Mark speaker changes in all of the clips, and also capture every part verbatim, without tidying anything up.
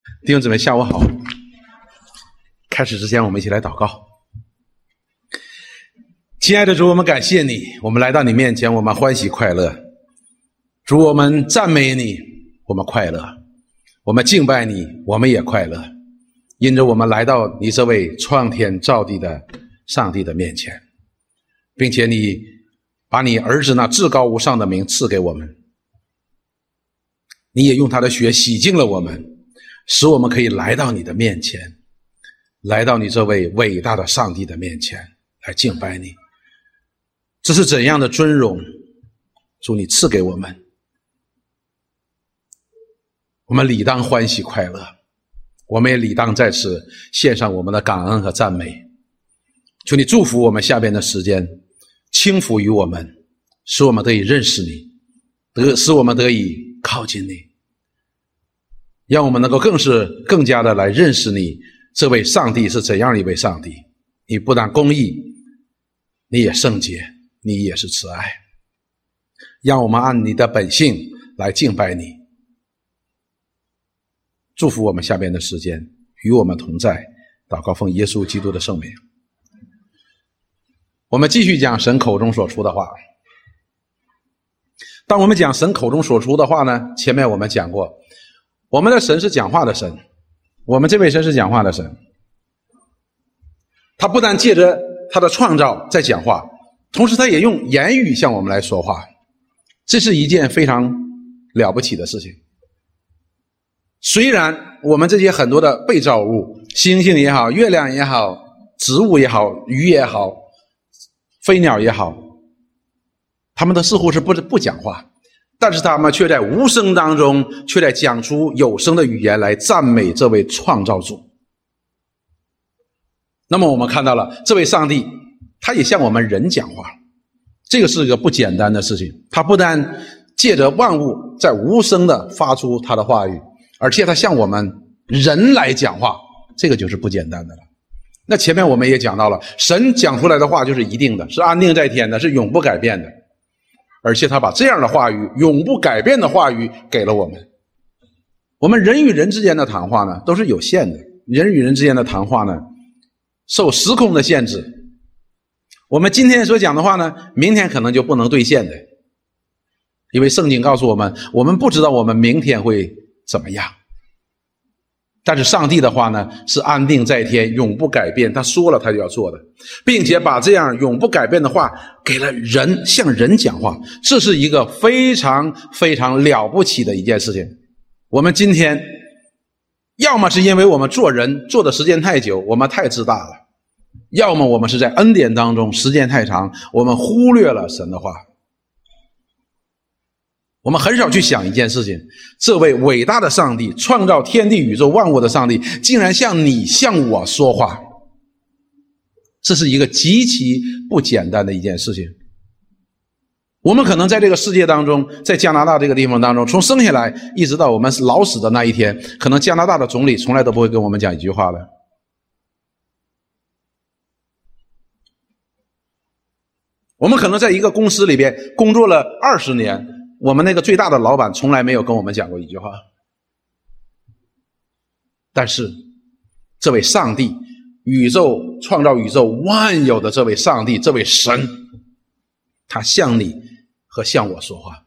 Speaker 1: 弟兄姊妹，下午好。开始之前，我们一起来祷告。亲爱的主，我们感谢你，我们来到你面前，我们欢喜快乐。主，我们赞美你，我们快乐；我们敬拜你，我们也快乐。因着我们来到你这位创天造地的上帝的面前，并且你把你儿子那至高无上的名赐给我们，你也用他的血洗净了我们，使我们可以来到你的面前，来到你这位伟大的上帝的面前来敬拜你。这是怎样的尊荣，主你赐给我们，我们理当欢喜快乐，我们也理当在此献上我们的感恩和赞美。求你祝福我们下边的时间，轻抚于我们，使我们得以认识你，得使我们得以靠近你，让我们能够更是更加的来认识你这位上帝是怎样一位上帝。你不但公义，你也圣洁，你也是慈爱。让我们按你的本性来敬拜你。祝福我们下边的时间，与我们同在。祷告奉耶稣基督的圣名。我们继续讲神口中所出的话。当我们讲神口中所出的话呢，前面我们讲过，我们的神是讲话的神，我们这位神是讲话的神。他不但借着他的创造在讲话，同时他也用言语向我们来说话，这是一件非常了不起的事情。虽然我们这些很多的被造物，星星也好，月亮也好，植物也好，鱼也好，飞鸟也好，他们都似乎是不不讲话，但是他们却在无声当中，却在讲出有声的语言来赞美这位创造主。那么我们看到了这位上帝，他也向我们人讲话，这个是一个不简单的事情。他不但借着万物在无声的发出他的话语，而且他向我们人来讲话，这个就是不简单的了。那前面我们也讲到了，神讲出来的话就是一定的，是安定在天的，是永不改变的，而且他把这样的话语，永不改变的话语给了我们。我们人与人之间的谈话呢，都是有限的，人与人之间的谈话呢，受时空的限制。我们今天所讲的话呢，明天可能就不能兑现的，因为圣经告诉我们，我们不知道我们明天会怎么样。但是上帝的话呢，是安定在天，永不改变，他说了他就要做的，并且把这样永不改变的话给了人，向人讲话，这是一个非常非常了不起的一件事情。我们今天要么是因为我们做人做的时间太久，我们太自大了，要么我们是在恩典当中时间太长，我们忽略了神的话。我们很少去想一件事情，这位伟大的上帝，创造天地宇宙万物的上帝，竟然向你向我说话，这是一个极其不简单的一件事情。我们可能在这个世界当中，在加拿大这个地方当中，从生下来一直到我们老死的那一天，可能加拿大的总理从来都不会跟我们讲一句话的。我们可能在一个公司里边工作了二十年，我们那个最大的老板从来没有跟我们讲过一句话。但是这位上帝，宇宙创造宇宙万有的这位上帝，这位神，他向你和向我说话，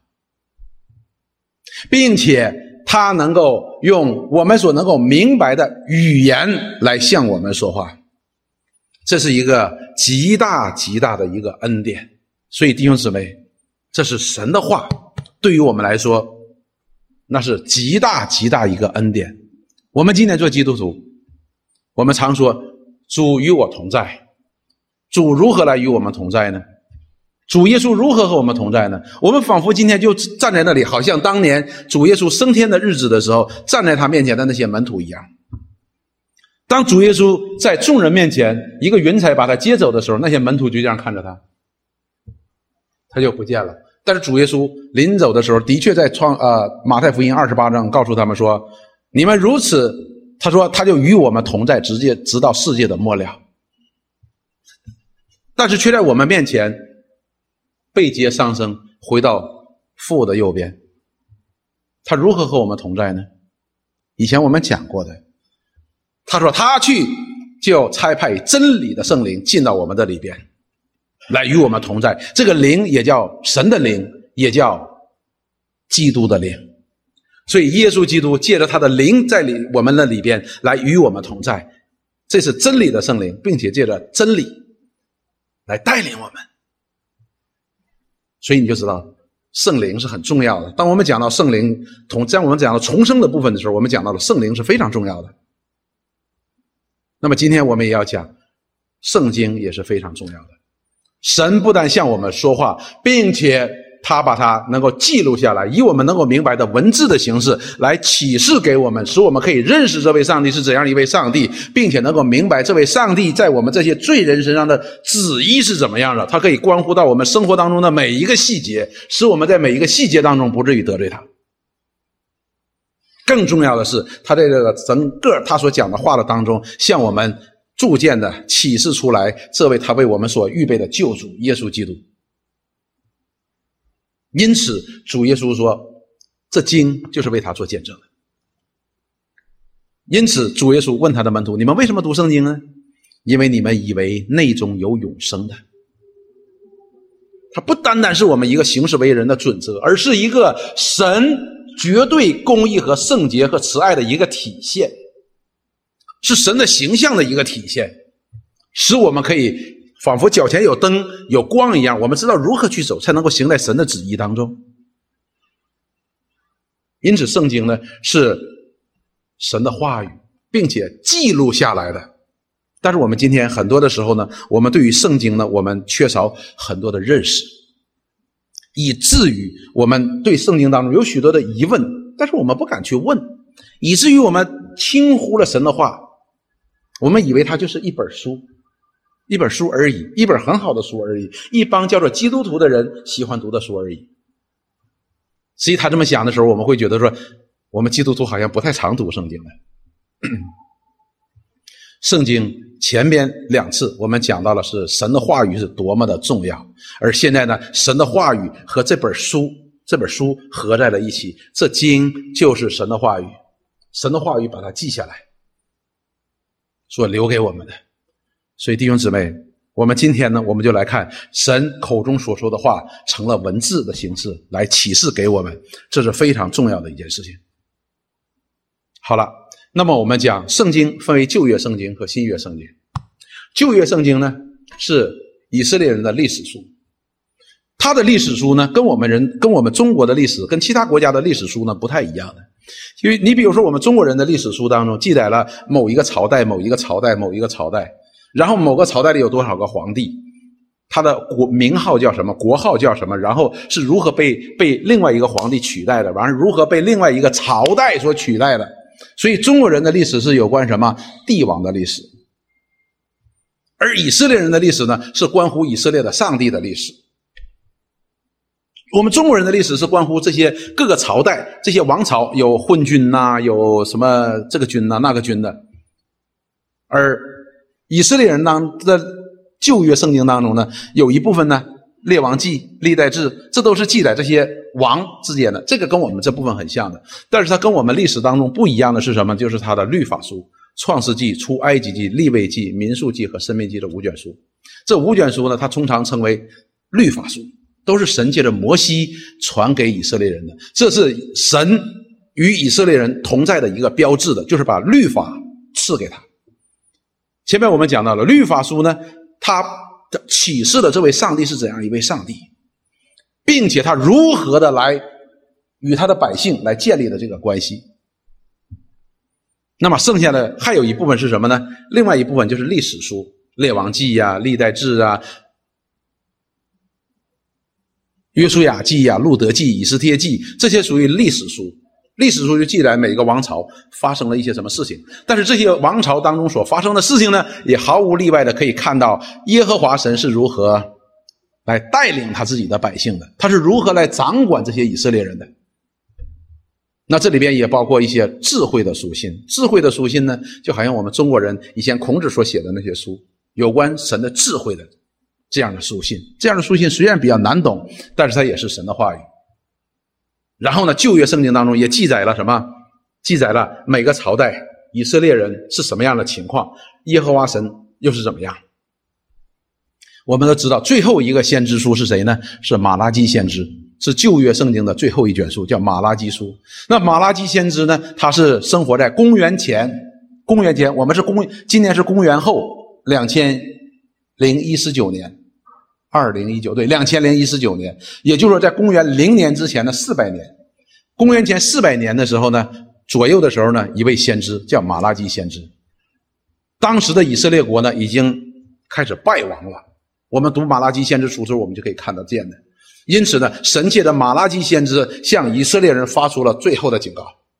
Speaker 1: 并且他能够用我们所能够明白的语言来向我们说话，这是一个极大极大的一个恩典。所以弟兄姊妹，这是神的话，对于我们来说，那是极大极大一个恩典。我们今天做基督徒，我们常说主与我同在，主如何来与我们同在呢？主耶稣如何和我们同在呢？我们仿佛今天就站在那里，好像当年主耶稣升天的日子的时候，站在他面前的那些门徒一样。当主耶稣在众人面前一个云彩把他接走的时候，那些门徒就这样看着他，他就不见了。但是主耶稣临走的时候，的确在创呃马太福音二十八章告诉他们说，你们如此，他说他就与我们同在，直接直到世界的末了。但是却在我们面前背接上升，回到父的右边。他如何和我们同在呢？ 以前我们讲过的，他说他去就差派真理的圣灵进到我们的里边，来与我们同在。这个灵也叫神的灵，也叫基督的灵。所以耶稣基督借着他的灵在里我们的里边来与我们同在，这是真理的圣灵，并且借着真理来带领我们。所以你就知道圣灵是很重要的。当我们讲到圣灵同当我们讲到重生的部分的时候，我们讲到了圣灵是非常重要的。那么今天我们也要讲圣经也是非常重要的。神不但向我们说话，并且他把它能够记录下来，以我们能够明白的文字的形式来启示给我们，使我们可以认识这位上帝是怎样一位上帝，并且能够明白这位上帝在我们这些罪人身上的旨意是怎么样的。他可以关乎到我们生活当中的每一个细节，使我们在每一个细节当中不至于得罪他。更重要的是，他在这个整个他所讲的话的当中，向我们逐渐的启示出来这位他为我们所预备的救主耶稣基督。因此主耶稣说这经就是为他做见证的。因此主耶稣问他的门徒，你们为什么读圣经呢？因为你们以为内中有永生的。它不单单是我们一个行事为人的准则，而是一个神绝对公义和圣洁和慈爱的一个体现，是神的形象的一个体现，使我们可以仿佛脚前有灯有光一样，我们知道如何去走才能够行在神的旨意当中。因此圣经呢是神的话语，并且记录下来的。但是我们今天很多的时候呢，我们对于圣经呢我们缺少很多的认识，以至于我们对圣经当中有许多的疑问，但是我们不敢去问，以至于我们轻忽了神的话，我们以为它就是一本书，一本书而已，一本很好的书而已，一帮叫做基督徒的人喜欢读的书而已。实际他这么想的时候，我们会觉得说我们基督徒好像不太常读圣经的。圣经前边两次我们讲到了是神的话语是多么的重要，而现在呢，神的话语和这本书这本书合在了一起，这经就是神的话语，神的话语把它记下来所留给我们的。所以弟兄姊妹，我们今天呢我们就来看神口中所说的话成了文字的形式来启示给我们，这是非常重要的一件事情。好了，那么我们讲圣经分为旧约圣经和新约圣经。旧约圣经呢是以色列人的历史书，它的历史书呢跟我们人跟我们中国的历史跟其他国家的历史书呢不太一样的。因为你比如说我们中国人的历史书当中记载了某一个朝代某一个朝代某一个朝代，然后某个朝代里有多少个皇帝，他的国名号叫什么，国号叫什么，然后是如何被被另外一个皇帝取代的，完了如何被另外一个朝代所取代的。所以中国人的历史是有关什么帝王的历史，而以色列人的历史呢是关乎以色列的上帝的历史。我们中国人的历史是关乎这些各个朝代，这些王朝有昏君啊，有什么这个君啊那个君的。而以色列人当的旧约圣经当中呢，有一部分呢列王记历代志，这都是记载这些王之间的，这个跟我们这部分很像的。但是它跟我们历史当中不一样的是什么，就是它的律法书，创世纪、出埃及记、利未记、民数记和申命记的五卷书。这五卷书呢它通常称为律法书，都是神借着摩西传给以色列人的，这是神与以色列人同在的一个标志的，就是把律法赐给他。前面我们讲到了律法书呢，它启示了这位上帝是怎样一位上帝，并且他如何的来与他的百姓来建立的这个关系。那么剩下的还有一部分是什么呢？另外一部分就是历史书，列王记啊、历代志啊、约书亚记啊、路德记、以斯帖记，这些属于历史书。历史书就记载每个王朝发生了一些什么事情，但是这些王朝当中所发生的事情呢，也毫无例外的可以看到耶和华神是如何来带领他自己的百姓的，他是如何来掌管这些以色列人的。那这里边也包括一些智慧的书信，智慧的书信呢，就好像我们中国人以前孔子所写的那些书，有关神的智慧的这样的书信。这样的书信虽然比较难懂，但是它也是神的话语。然后呢，旧约圣经当中也记载了什么记载了每个朝代以色列人是什么样的情况，耶和华神又是怎么样。我们都知道最后一个先知书是谁呢？是马拉基先知，是旧约圣经的最后一卷书，叫马拉基书。那马拉基先知呢，他是生活在公元前公元前我们是公今年是公元后两千零一十九年二零一九对两千零一十九年，也就是说在公元零年之前的四百年。公元前四百年的时候呢左右的时候呢，一位先知叫马拉基先知。当时的以色列国呢已经开始败亡了，我们读马拉基先知书的时候我们就可以看得见的。因此呢，神借着马拉基先知向以色列人发出了最后的警告。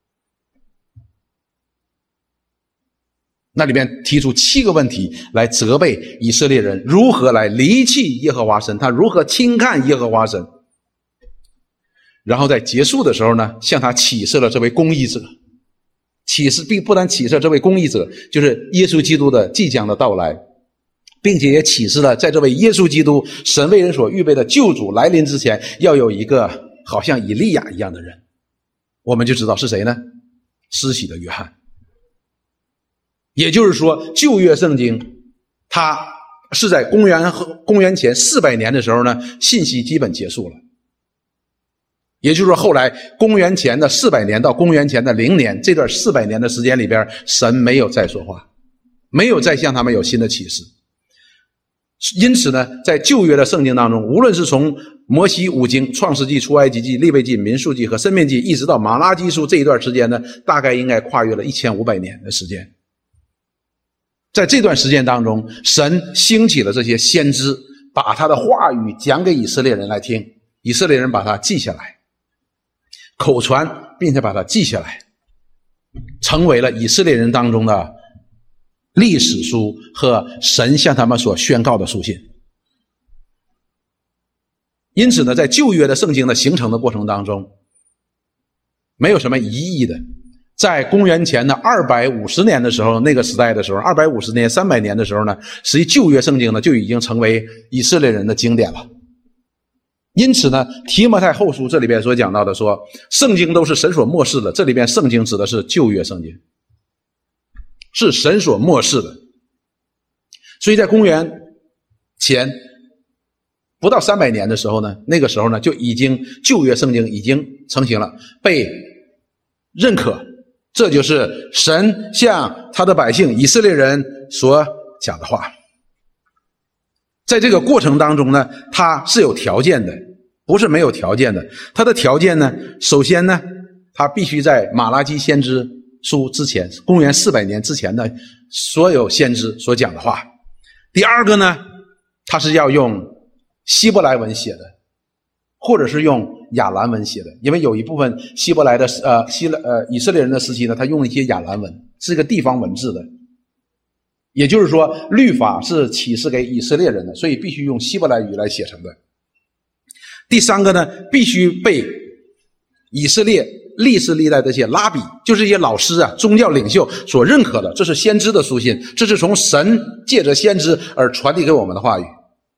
Speaker 1: 那里面提出七个问题来责备以色列人如何来离弃耶和华神，他如何轻看耶和华神。然后在结束的时候呢，向他启示了这位公义者，启示并不但启示这位公义者，就是耶稣基督的即将的到来，并且也启示了在这位耶稣基督神为人所预备的救主来临之前，要有一个好像以利亚一样的人。我们就知道是谁呢？施洗的约翰。也就是说旧约圣经它是在公元公元前四百年的时候呢，信息基本结束了。也就是说后来公元前的四百年到公元前的零年这段四百年的时间里边，神没有再说话，没有再向他们有新的启示。因此呢，在旧约的圣经当中，无论是从摩西五经创世纪、出埃及记、利未记、民数记和申命记，一直到马拉基书这一段时间呢，大概应该跨越了一千五百年的时间。在这段时间当中，神兴起了这些先知，把他的话语讲给以色列人来听，以色列人把它记下来，口传，并且把它记下来，成为了以色列人当中的历史书和神向他们所宣告的书信。因此呢，在旧约的圣经的形成的过程当中，没有什么疑义的。在公元前的二百五十年的时候，那个时代的时候，二百五十年、三百年的时候呢，实际旧约圣经呢就已经成为以色列人的经典了。因此呢，提摩太后书这里边所讲到的说，圣经都是神所默示的，这里边圣经指的是旧约圣经，是神所默示的。所以在公元前不到三百年的时候呢，那个时候呢就已经旧约圣经已经成型了，被认可。这就是神向他的百姓以色列人所讲的话。在这个过程当中呢，他是有条件的，不是没有条件的。他的条件呢，首先呢，他必须在马拉基先知书之前，公元四百年之前的所有先知所讲的话。第二个呢，他是要用希伯来文写的，或者是用亚兰文写的，因为有一部分希伯来的呃希呃以色列人的时期呢，他用了一些亚兰文，是一个地方文字的。也就是说，律法是启示给以色列人的，所以必须用希伯来语来写成的。第三个呢，必须被以色列历世历代这些拉比，就是这些老师啊、宗教领袖所认可的，这是先知的书信，这是从神借着先知而传递给我们的话语。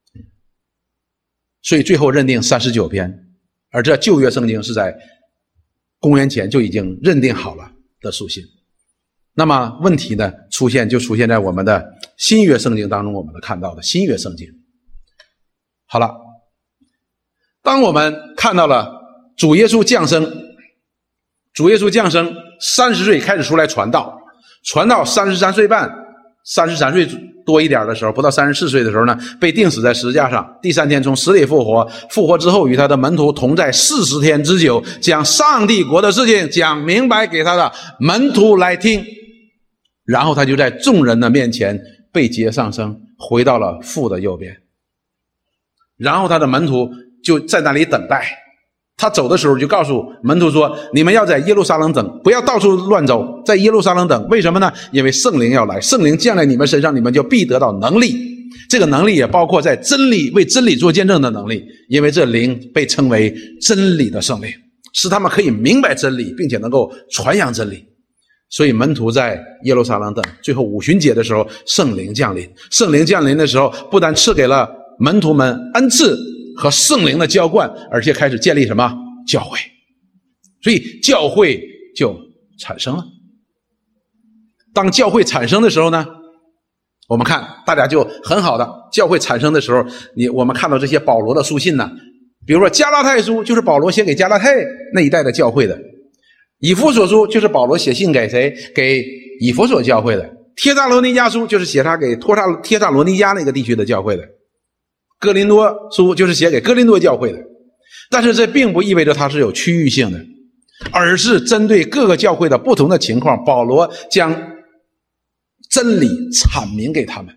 Speaker 1: 所以最后认定三十九篇，而这旧约圣经是在公元前就已经认定好了的书信。那么问题呢，出现就出现在我们的新约圣经当中，我们看到的新约圣经。好了，当我们看到了主耶稣降生，主耶稣降生三十岁开始出来传道，传到三十三岁半，三十三岁多一点的时候，不到三十四岁的时候呢，被钉死在十字架上，第三天从死里复活，复活之后与他的门徒同在四十天之久，将上帝国的事情讲明白给他的门徒来听。然后他就在众人的面前被接上升，回到了父的右边。然后他的门徒就在那里等待，他走的时候就告诉门徒说，你们要在耶路撒冷等，不要到处乱走，在耶路撒冷等。为什么呢？因为圣灵要来，圣灵降在你们身上，你们就必得到能力。这个能力也包括在真理为真理做见证的能力，因为这灵被称为真理的圣灵，使他们可以明白真理，并且能够传扬真理。所以门徒在耶路撒冷等，最后五旬节的时候圣灵降临，圣灵降临的时候不但赐给了门徒们恩赐和圣灵的浇灌，而且开始建立什么？教会。所以教会就产生了。当教会产生的时候呢，我们看大家就很好的，教会产生的时候，你我们看到这些保罗的书信呢，比如说加拉太书就是保罗写给加拉太那一带的教会的，以弗所书就是保罗写信给谁？给以弗所教会的，帖撒罗尼迦书就是写他给托萨帖撒罗尼迦那个地区的教会的，哥林多书就是写给哥林多教会的。但是这并不意味着它是有区域性的，而是针对各个教会的不同的情况，保罗将真理阐明给他们。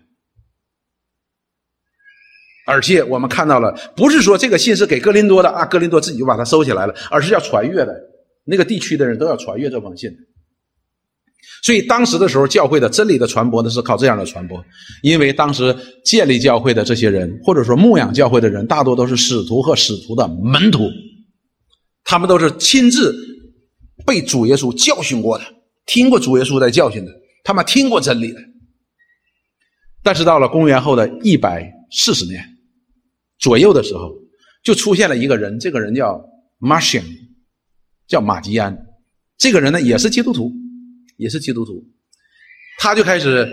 Speaker 1: 而且我们看到了，不是说这个信是给哥林多的啊，哥林多自己就把它收起来了，而是要传阅的，那个地区的人都要传阅这封信。所以当时的时候，教会的真理的传播呢是靠这样的传播，因为当时建立教会的这些人，或者说牧养教会的人，大多都是使徒和使徒的门徒，他们都是亲自被主耶稣教训过的，听过主耶稣在教训的，他们听过真理的。但是到了公元后的一百四十年左右的时候，就出现了一个人，这个人叫 Marcion， 叫马基安。这个人呢也是基督徒，也是基督徒，他就开始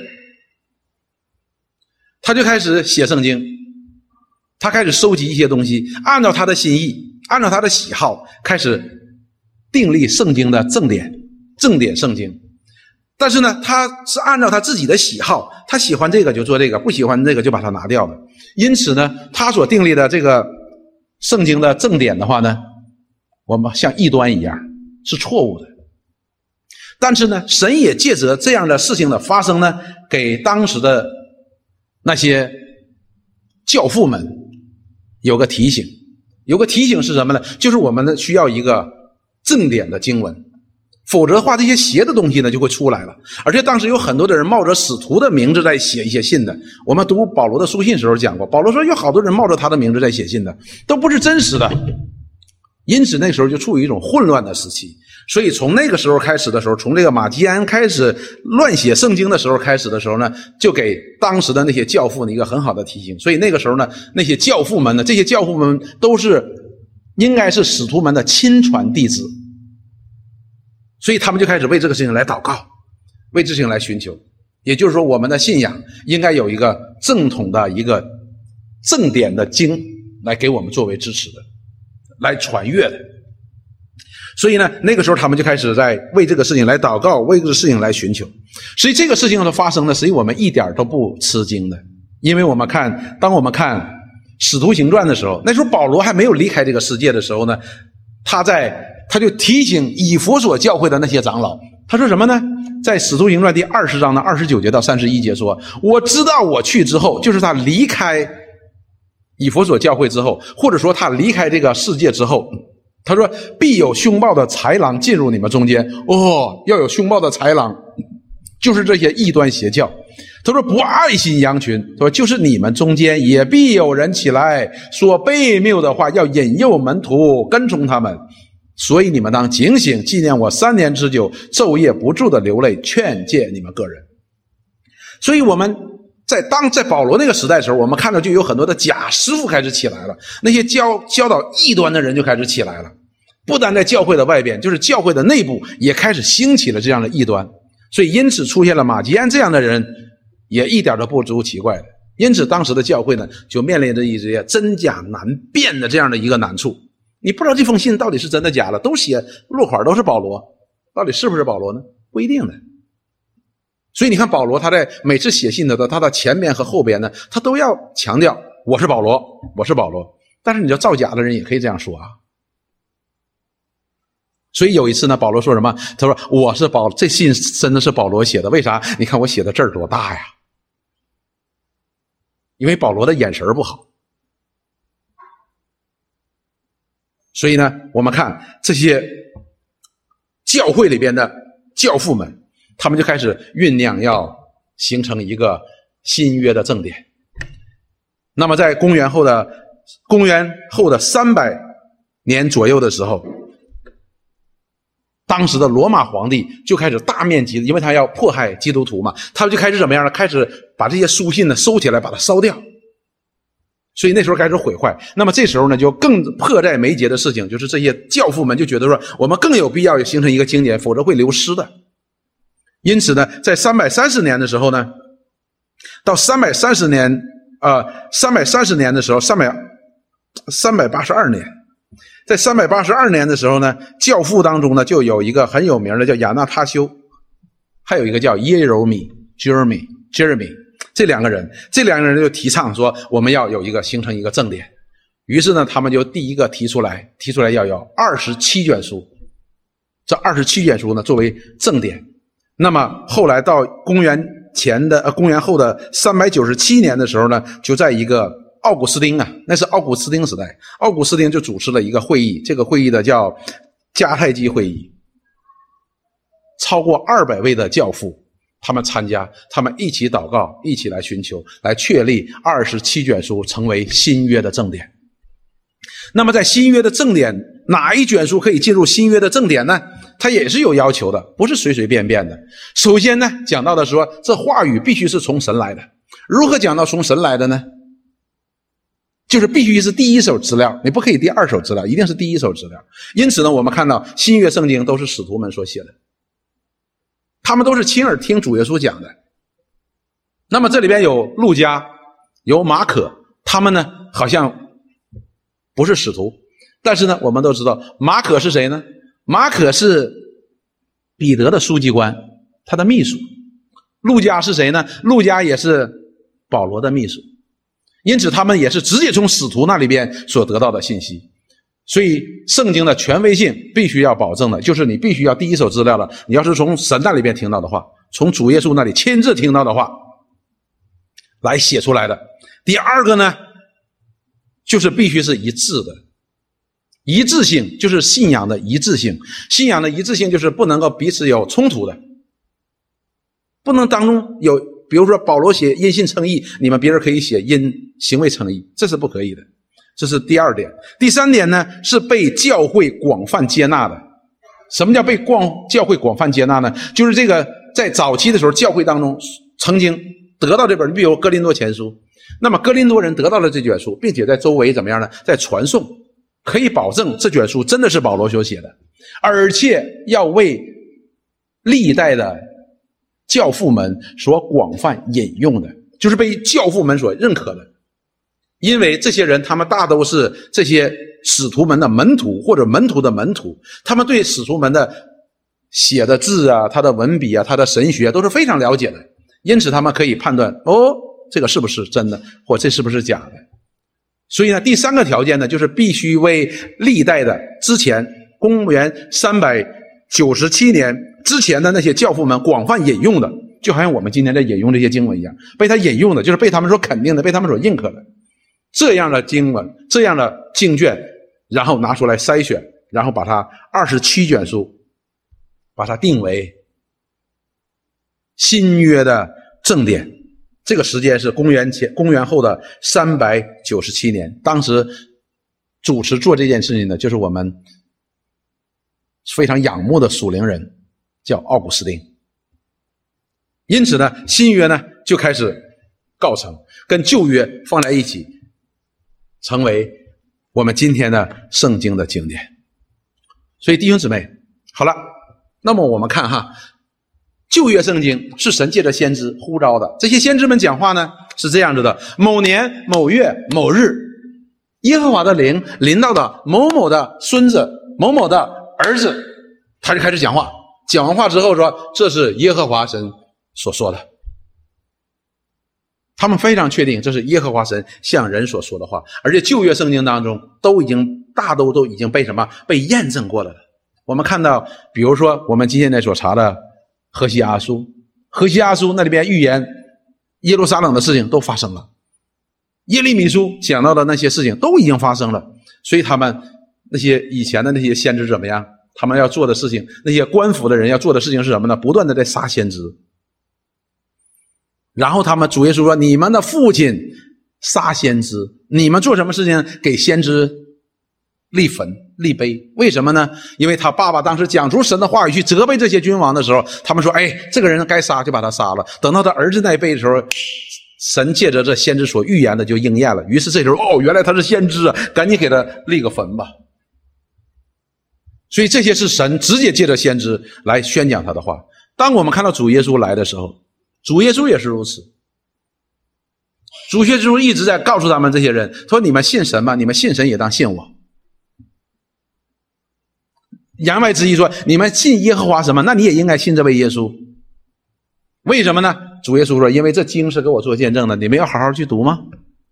Speaker 1: 他就开始写圣经，他开始收集一些东西，按照他的心意，按照他的喜好，开始订立圣经的正典，正典圣经。但是呢，他是按照他自己的喜好，他喜欢这个就做这个，不喜欢这个就把它拿掉了。因此呢，他所订立的这个圣经的正典的话呢，我们像异端一样是错误的。但是呢，神也借着这样的事情的发生呢，给当时的那些教父们有个提醒。有个提醒是什么呢？就是我们呢需要一个正典的经文，否则的话这些邪的东西呢就会出来了。而且当时有很多的人冒着使徒的名字在写一些信的，我们读保罗的书信时候讲过，保罗说有好多人冒着他的名字在写信的，都不是真实的。因此那时候就处于一种混乱的时期。所以从那个时候开始的时候，从这个马基安开始乱写圣经的时候开始的时候呢，就给当时的那些教父呢一个很好的提醒。所以那个时候呢，那些教父们呢，这些教父们都是应该是使徒们的亲传弟子，所以他们就开始为这个事情来祷告，为这个事情来寻求。也就是说，我们的信仰应该有一个正统的一个正典的经来给我们作为支持的，来传阅的。所以呢，那个时候他们就开始在为这个事情来祷告，为这个事情来寻求。所以这个事情的发生呢，实际我们一点都不吃惊的。因为我们看，当我们看使徒行传的时候，那时候保罗还没有离开这个世界的时候呢，他在他就提醒以弗所教会的那些长老，他说什么呢？在使徒行传第二十章的二十九节到三十一节说，我知道我去之后，就是他离开以弗所教会之后，或者说他离开这个世界之后，他说必有凶暴的豺狼进入你们中间。哦，要有凶暴的豺狼，就是这些异端邪教。他说不爱惜羊群，他说就是你们中间也必有人起来说悖谬的话，要引诱门徒跟从他们。所以你们当警醒，纪念我三年之久，昼夜不住的流泪，劝诫你们个人。所以我们在当在保罗那个时代的时候，我们看到就有很多的假师傅开始起来了，那些教教导异端的人就开始起来了。不单在教会的外边，就是教会的内部也开始兴起了这样的异端。所以因此出现了马基安这样的人，也一点都不足奇怪的。因此当时的教会呢，就面临着一些真假难辨的这样的一个难处。你不知道这封信到底是真的假的，都写落款都是保罗，到底是不是保罗呢？不一定的。所以你看保罗他在每次写信的时候，他的前面和后边呢，他都要强调我是保罗，我是保罗。但是你就造假的人也可以这样说啊。所以有一次呢，保罗说什么？他说我是保，这信真的是保罗写的。为啥？你看我写的字儿多大呀？因为保罗的眼神不好。所以呢，我们看这些教会里边的教父们，他们就开始酝酿要形成一个新约的正典。那么在公元后的公元后的三百年左右的时候，当时的罗马皇帝就开始大面积的，因为他要迫害基督徒嘛，他就开始怎么样呢？开始把这些书信呢收起来，把它烧掉。 所以那时候开始毁坏。那么这时候呢，就更迫在眉睫的事情，就是这些教父们就觉得说，我们更有必要形成一个经典，否则会流失的。因此呢，在三百三十年的时候呢，到三百三十年，呃，三百三十年的时候，三百三百八十二年，在三百八十二年的时候呢，教父当中呢就有一个很有名的叫亚纳他修，还有一个叫耶柔米 Jeremy Jeremy 这两个人，这两个人就提倡说我们要有一个形成一个正典。于是呢，他们就第一个提出来，提出来要有二十七卷书，这二十七卷书呢作为正典。那么后来到公元前的呃公元后的三百九十七年的时候呢，就在一个奥古斯丁啊，那是奥古斯丁时代，奥古斯丁就主持了一个会议，这个会议的叫迦太基会议，超过二百位的教父他们参加，他们一起祷告，一起来寻求，来确立二十七卷书成为新约的正典。那么在新约的正典，哪一卷书可以进入新约的正典呢？它也是有要求的，不是随随便便的。首先呢，讲到的说，这话语必须是从神来的。如何讲到从神来的呢？就是必须是第一手资料，你不可以第二手资料，一定是第一手资料。因此呢，我们看到新约圣经都是使徒们所写的，他们都是亲耳听主耶稣讲的。那么这里边有路加，有马可，他们呢好像不是使徒，但是呢我们都知道马可是谁呢？马可是彼得的书记官，他的秘书。路加是谁呢？路加也是保罗的秘书。因此他们也是直接从使徒那里边所得到的信息。所以圣经的权威性必须要保证的，就是你必须要第一手资料的，你要是从神那里边听到的话，从主耶稣那里亲自听到的话来写出来的。第二个呢，就是必须是一致的。一致性就是信仰的一致性，信仰的一致性就是不能够彼此有冲突的，不能当中有，比如说保罗写因信称义，你们别人可以写因行为称义，这是不可以的。这是第二点。第三点呢，是被教会广泛接纳的。什么叫被广教会广泛接纳呢？就是这个在早期的时候，教会当中曾经得到这本，比如哥林多前书，那么哥林多人得到了这卷书，并且在周围怎么样呢？在传颂，可以保证这卷书真的是保罗所写的，而且要为历代的教父们所广泛引用的，就是被教父们所认可的。因为这些人他们大都是这些使徒们的门徒或者门徒的门徒，他们对使徒们的写的字啊，他的文笔啊，他的神学都是非常了解的，因此他们可以判断，哦，这个是不是真的，或这是不是假的。所以呢，第三个条件呢，就是必须为历代的之前公元三百九十七年之前的那些教父们广泛引用的，就好像我们今天在引用这些经文一样，被他引用的，就是被他们所肯定的，被他们所认可的。这样的经文，这样的经卷，然后拿出来筛选，然后把它二十七卷书把它定为新约的正典。这个时间是公元前公元后的三百九十七年。当时主持做这件事情的就是我们非常仰慕的属灵人，叫奥古斯丁。因此呢，新约呢就开始告成，跟旧约放在一起，成为我们今天的圣经的经典。所以弟兄姊妹，好了，那么我们看哈，旧约圣经是神借着先知呼召的，这些先知们讲话呢是这样子的：某年某月某日，耶和华的灵临到的某某的孙子某某的儿子，他就开始讲话。讲完话之后说，这是耶和华神所说的。他们非常确定这是耶和华神向人所说的话，而且旧约圣经当中都已经大都都已经被什么被验证过了。我们看到比如说我们今天所查的何西阿书，何西阿书那里边预言耶路撒冷的事情都发生了，耶利米书讲到的那些事情都已经发生了。所以他们那些以前的那些先知怎么样，他们要做的事情，那些官府的人要做的事情是什么呢？不断的在杀先知。然后他们主耶稣说，你们的父亲杀先知，你们做什么事情？给先知立坟立碑。为什么呢？因为他爸爸当时讲出神的话语去责备这些君王的时候，他们说，哎，这个人该杀就把他杀了。等到他儿子那一辈的时候， 神借着这先知所预言的就应验了。于是这时候，哦，原来他是先知啊，赶紧给他立个坟吧。所以这些是神直接借着先知来宣讲他的话。当我们看到主耶稣来的时候，主耶稣也是如此。主耶稣一直在告诉他们这些人说，你们信神吗？你们信神也当信我。言外之意说，你们信耶和华什么？那你也应该信这位耶稣。为什么呢？主耶稣说，因为这经是给我做见证的，你们要好好去读吗？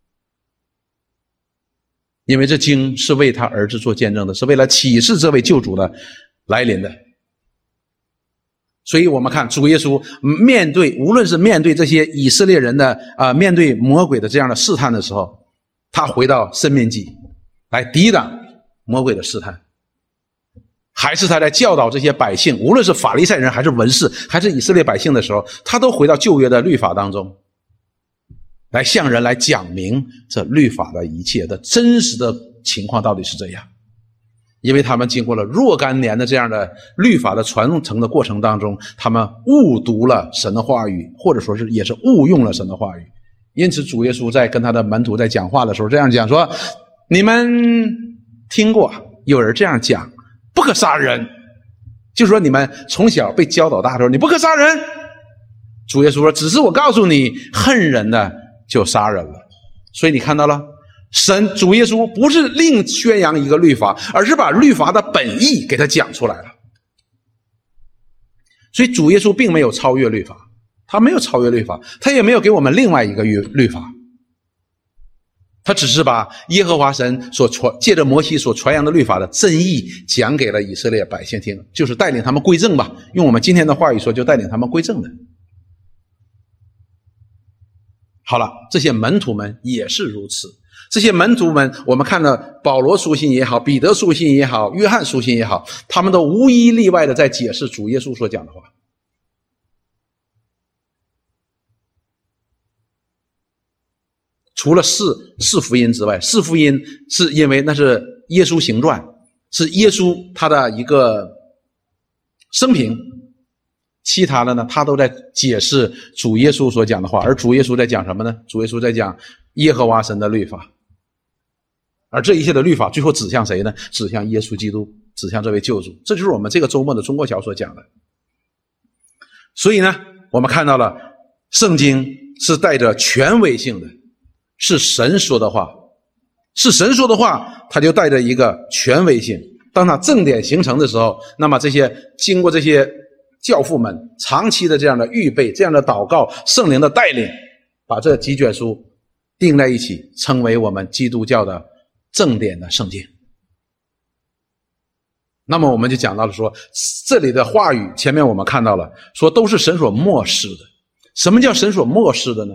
Speaker 1: 因为这经是为他儿子做见证的，是为了启示这位救主的来临的。所以我们看主耶稣面对，无论是面对这些以色列人的啊、呃，面对魔鬼的这样的试探的时候，他回到申命记来抵挡魔鬼的试探，还是他在教导这些百姓，无论是法利赛人还是文士还是以色列百姓的时候，他都回到旧约的律法当中来向人来讲明这律法的一切的真实的情况到底是这样。因为他们经过了若干年的这样的律法的传承的过程当中，他们误读了神的话语，或者说是也是误用了神的话语。因此主耶稣在跟他的门徒在讲话的时候这样讲说，你们听过有人这样讲，不可杀人，就是说你们从小被教导大的时候，你不可杀人。主耶稣说，只是我告诉你，恨人的就杀人了。所以你看到了，神主耶稣不是另宣扬一个律法，而是把律法的本意给他讲出来了。所以主耶稣并没有超越律法，他没有超越律法，他也没有给我们另外一个律法，他只是把耶和华神所传借着摩西所传扬的律法的真意讲给了以色列百姓听，就是带领他们归正吧，用我们今天的话语说，就带领他们归正的。好了，这些门徒们也是如此。这些门徒们，我们看到保罗书信也好，彼得书信也好，约翰书信也好，他们都无一例外的在解释主耶稣所讲的话。除了四四福音之外，四福音是因为那是耶稣行传，是耶稣他的一个生平，其他的呢，他都在解释主耶稣所讲的话。而主耶稣在讲什么呢？主耶稣在讲耶和华神的律法。而这一切的律法最后指向谁呢？指向耶稣基督，指向这位救主。这就是我们这个周末的中国桥所讲的。所以呢，我们看到了圣经是带着权威性的，是神说的话，是神说的话，它就带着一个权威性。当它正典形成的时候，那么这些经过这些教父们长期的这样的预备，这样的祷告，圣灵的带领，把这几卷书钉在一起，称为我们基督教的正典的圣经。那么我们就讲到了说，这里的话语前面我们看到了，说都是神所默示的。什么叫神所默示的呢？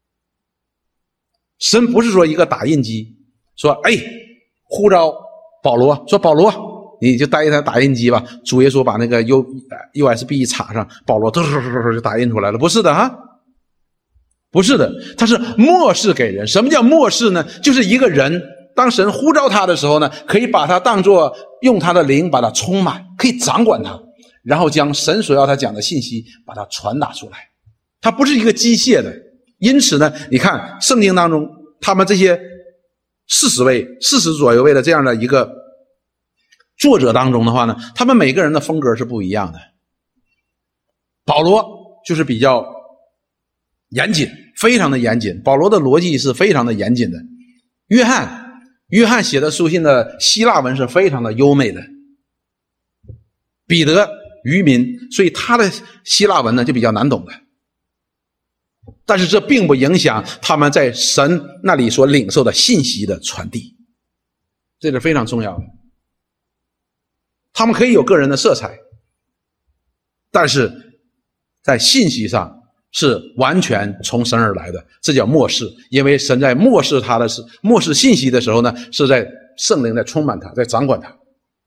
Speaker 1: 神不是说一个打印机，说哎，呼召保罗，说保罗你就带一台打印机吧，主耶稣把那个 U U S B 一插上，保罗嘟嘟嘟嘟就打印出来了。不是的哈，不是的，他是默示给人。什么叫默示呢？就是一个人当神呼召他的时候呢，可以把他当作用他的灵把他充满，可以掌管他，然后将神所要他讲的信息把它传达出来。他不是一个机械的。因此呢，你看圣经当中他们这些四十位四十左右位的这样的一个作者当中的话呢，他们每个人的风格是不一样的。保罗就是比较严谨，非常的严谨，保罗的逻辑是非常的严谨的。约翰约翰写的书信的希腊文是非常的优美的。彼得渔民，所以他的希腊文呢就比较难懂的。但是这并不影响他们在神那里所领受的信息的传递，这是非常重要的。他们可以有个人的色彩，但是在信息上是完全从神而来的，这叫默示。因为神在默示他的是默示信息的时候呢，是在圣灵在充满他，在掌管他。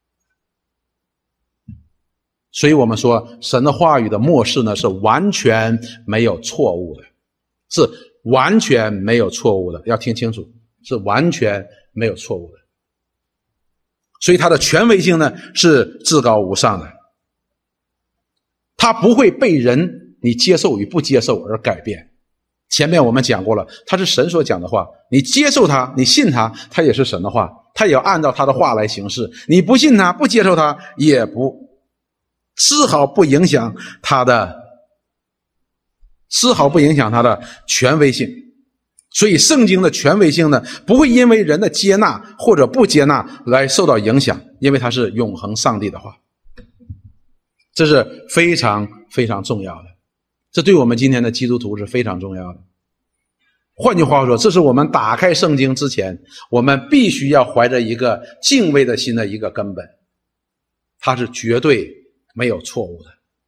Speaker 1: 所以我们说神的话语的默示呢，是完全没有错误的，是完全没有错误的，要听清楚，是完全没有错误的。所以它的权威性呢是至高无上的，它不会被人你接受与不接受而改变。 前面我们讲过了，它是神所讲的话，你接受它，你信它，它也是神的话，它也要按照他的话来行事。你不信它，不接受它，也不丝毫不影响它的丝毫不影响它的权威性。所以圣经的权威性呢，不会因为人的接纳或者不接纳来受到影响，因为它是永恒上帝的话。这是非常非常重要的，这对我们今天的基督徒是非常重要的。换句话说，这是我们打开圣经之前，我们必须要怀着一个敬畏的心的一个根本，它是绝对没有错误的。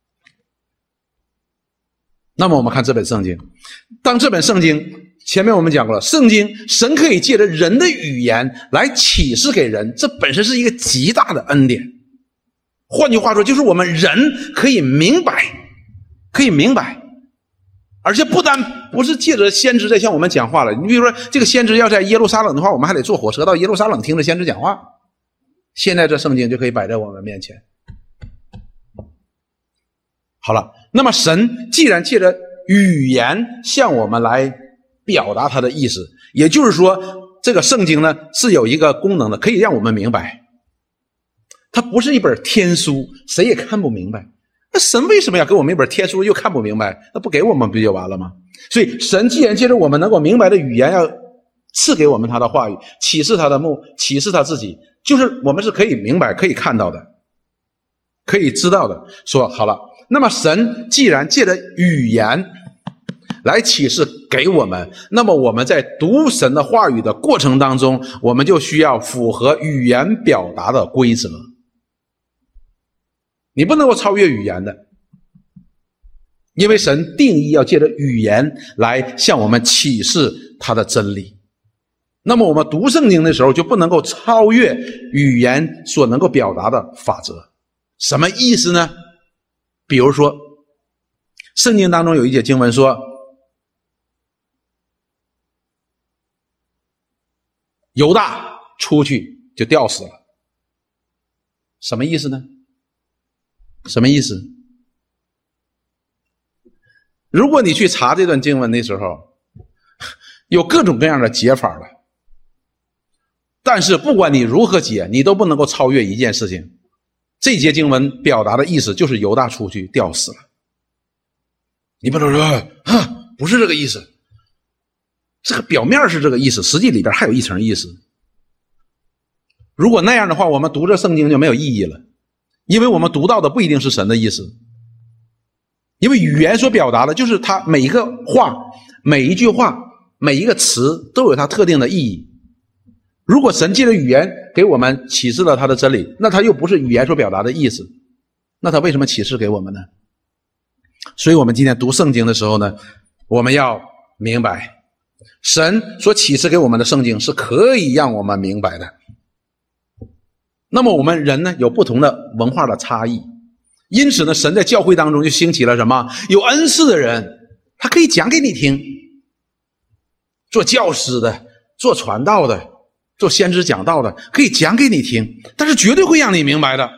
Speaker 1: 那么我们看这本圣经，当这本圣经前面我们讲过了，圣经神可以借着人的语言来启示给人，这本身是一个极大的恩典。换句话说，就是我们人可以明白，可以明白，而且不单不是借着先知在向我们讲话了。你比如说，这个先知要在耶路撒冷的话，我们还得坐火车到耶路撒冷听着先知讲话。现在这圣经就可以摆在我们面前。好了，那么神既然借着语言向我们来表达他的意思，也就是说，这个圣经呢是有一个功能的，可以让我们明白。它不是一本天书，谁也看不明白。那神为什么要给我们一本天书又看不明白？那不给我们不就完了吗？所以神既然借着我们能够明白的语言，要赐给我们他的话语，启示他的目，启示他自己，就是我们是可以明白可以看到的，可以知道的。说好了，那么神既然借着语言来启示给我们，那么我们在读神的话语的过程当中，我们就需要符合语言表达的规则。你不能够超越语言的，因为神定义要借着语言来向我们启示他的真理。那么我们读圣经的时候就不能够超越语言所能够表达的法则。什么意思呢？比如说圣经当中有一节经文说，犹大出去就吊死了，什么意思呢？什么意思？如果你去查这段经文的时候，有各种各样的解法了，但是不管你如何解，你都不能够超越一件事情。这节经文表达的意思就是犹大出去吊死了。你不能说啊，不是这个意思，这个表面是这个意思，实际里边还有一层意思。如果那样的话，我们读这圣经就没有意义了，因为我们读到的不一定是神的意思。因为语言所表达的就是它每一个话，每一句话，每一个词都有它特定的意义。如果神借着语言给我们启示了他的真理，那他又不是语言所表达的意思，那他为什么启示给我们呢？所以我们今天读圣经的时候呢，我们要明白神所启示给我们的圣经是可以让我们明白的。那么我们人呢，有不同的文化的差异，因此呢，神在教会当中就兴起了什么？有恩赐的人，他可以讲给你听，做教师的，做传道的，做先知讲道的，可以讲给你听，但是绝对会让你明白的。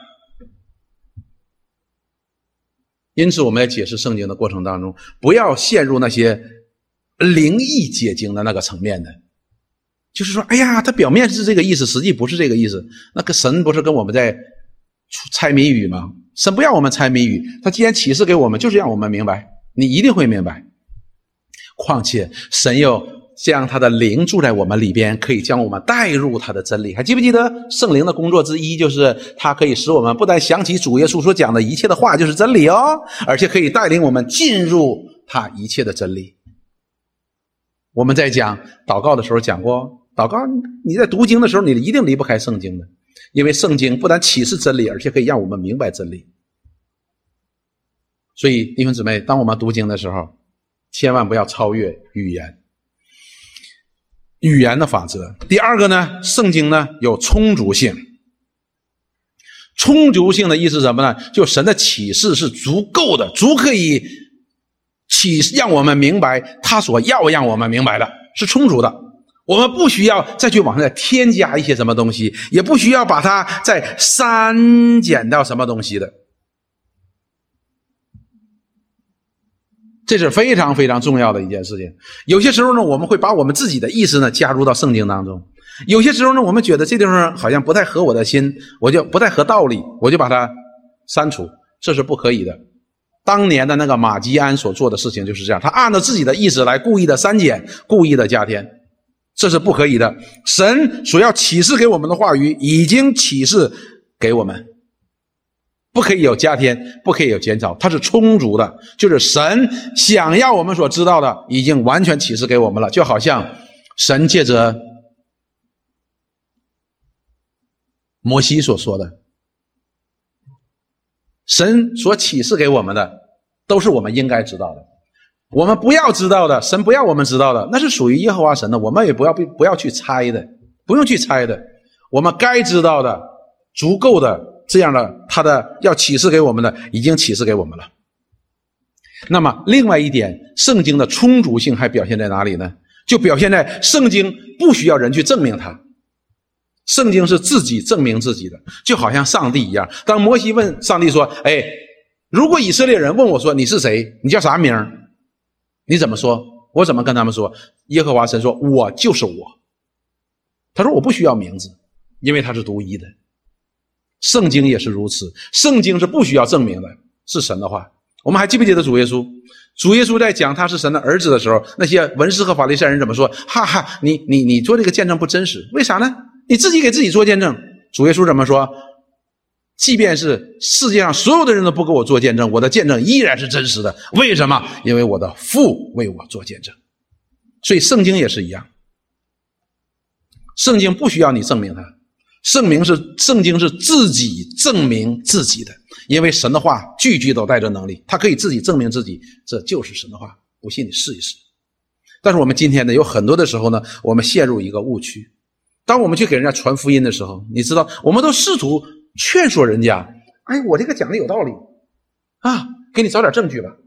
Speaker 1: 因此我们在解释圣经的过程当中，不要陷入那些灵异解经的那个层面的，就是说，哎呀，他表面是这个意思，实际不是这个意思。那个神不是跟我们在猜谜语吗？神不让我们猜谜语，他既然启示给我们，就是让我们明白，你一定会明白。况且神又将他的灵住在我们里边，可以将我们带入他的真理。还记不记得圣灵的工作之一，就是他可以使我们不但想起主耶稣所讲的一切的话就是真理哦，而且可以带领我们进入他一切的真理。我们在讲祷告的时候讲过，祷告你在读经的时候，你一定离不开圣经的，因为圣经不但启示真理，而且可以让我们明白真理。所以弟兄姊妹，当我们读经的时候，千万不要超越语言语言的法则。第二个呢，圣经呢有充足性。充足性的意思是什么呢？就神的启示是足够的，足可以启示让我们明白他所要让我们明白的，是充足的。我们不需要再去往上再添加一些什么东西，也不需要把它再删减到什么东西的。 这是非常非常重要的一件事情。有些时候呢，我们会把我们自己的意思呢加入到圣经当中；有些时候呢，我们觉得这地方好像不太合我的心，我就不太合道理，我就把它删除，这是不可以的。当年的那个马基安所做的事情就是这样，他按照自己的意思来故意的删减，故意的加添，这是不可以的。神所要启示给我们的话语已经启示给我们，不可以有加添，不可以有减少，它是充足的，就是神想要我们所知道的已经完全启示给我们了。就好像神借着摩西所说的，神所启示给我们的都是我们应该知道的，我们不要知道的，神不要我们知道的，那是属于耶和华神的，我们也不要不要去猜的，不用去猜的，我们该知道的足够的这样的他的要启示给我们的已经启示给我们了。那么另外一点，圣经的充足性还表现在哪里呢？就表现在圣经不需要人去证明它，圣经是自己证明自己的，就好像上帝一样。当摩西问上帝说，哎，如果以色列人问我说你是谁，你叫啥名，你怎么说？我怎么跟他们说？耶和华神说，我就是我。他说我不需要名字，因为他是独一的。圣经也是如此，圣经是不需要证明的，是神的话。我们还记不记得主耶稣？主耶稣在讲他是神的儿子的时候，那些文士和法利赛人怎么说？哈哈，你你你做这个见证不真实，为啥呢？你自己给自己做见证。主耶稣怎么说？即便是世界上所有的人都不给我做见证，我的见证依然是真实的。为什么？因为我的父为我做见证。所以圣经也是一样，圣经不需要你证明它，圣明是圣经是自己证明自己的，因为神的话句句都带着能力，它可以自己证明自己，这就是神的话。不信你试一试。但是我们今天呢，有很多的时候呢，我们陷入一个误区。当我们去给人家传福音的时候，你知道，我们都试图劝说人家，哎，我这个讲的有道理啊，给你找点证据吧。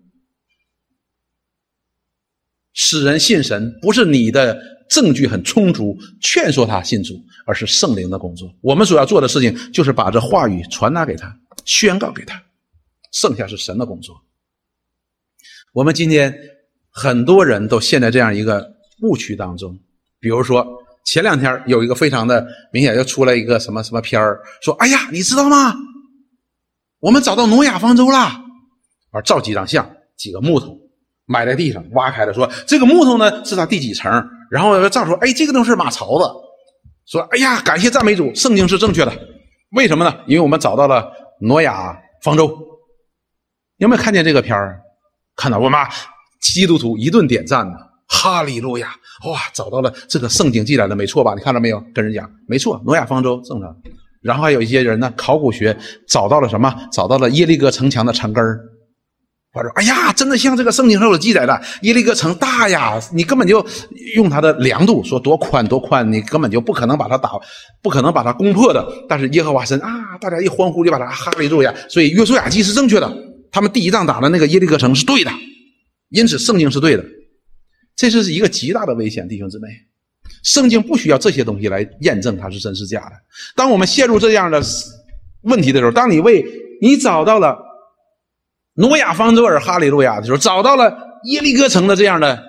Speaker 1: 使人信神，不是你的证据很充足劝说他信主，而是圣灵的工作。我们所要做的事情就是把这话语传达给他，宣告给他，剩下是神的工作。我们今天很多人都陷在这样一个误区当中。比如说前两天有一个非常的明显，又出来一个什么什么片儿，说哎呀，你知道吗，我们找到挪亚方舟了，而照几张相，几个木头埋在地上，挖开了，说这个木头呢是它第几层，然后照说，哎，这个都是马槽子，说哎呀，感谢赞美主，圣经是正确的。为什么呢？因为我们找到了挪亚方舟。有没有看见这个片儿？看到我们基督徒一顿点赞呢，哈利路亚！哇，找到了这个圣经记载的没错吧？你看到没有？跟人讲没错，挪亚方舟正常。然后还有一些人呢，考古学找到了什么？找到了耶利哥城墙的城根儿。我说哎呀，真的像这个圣经上有记载的，耶利哥城大呀，你根本就用它的量度说多宽多宽，你根本就不可能把它打，不可能把它攻破的。但是耶和华神啊，大家一欢呼就把它哈利路亚。所以约书亚记是正确的，他们第一仗打的那个耶利哥城是对的，因此圣经是对的。这是一个极大的危险，弟兄姊妹。圣经不需要这些东西来验证它是真是假的。当我们陷入这样的问题的时候，当你为你找到了挪亚方舟而哈利路亚的时候，找到了耶利哥城的这样的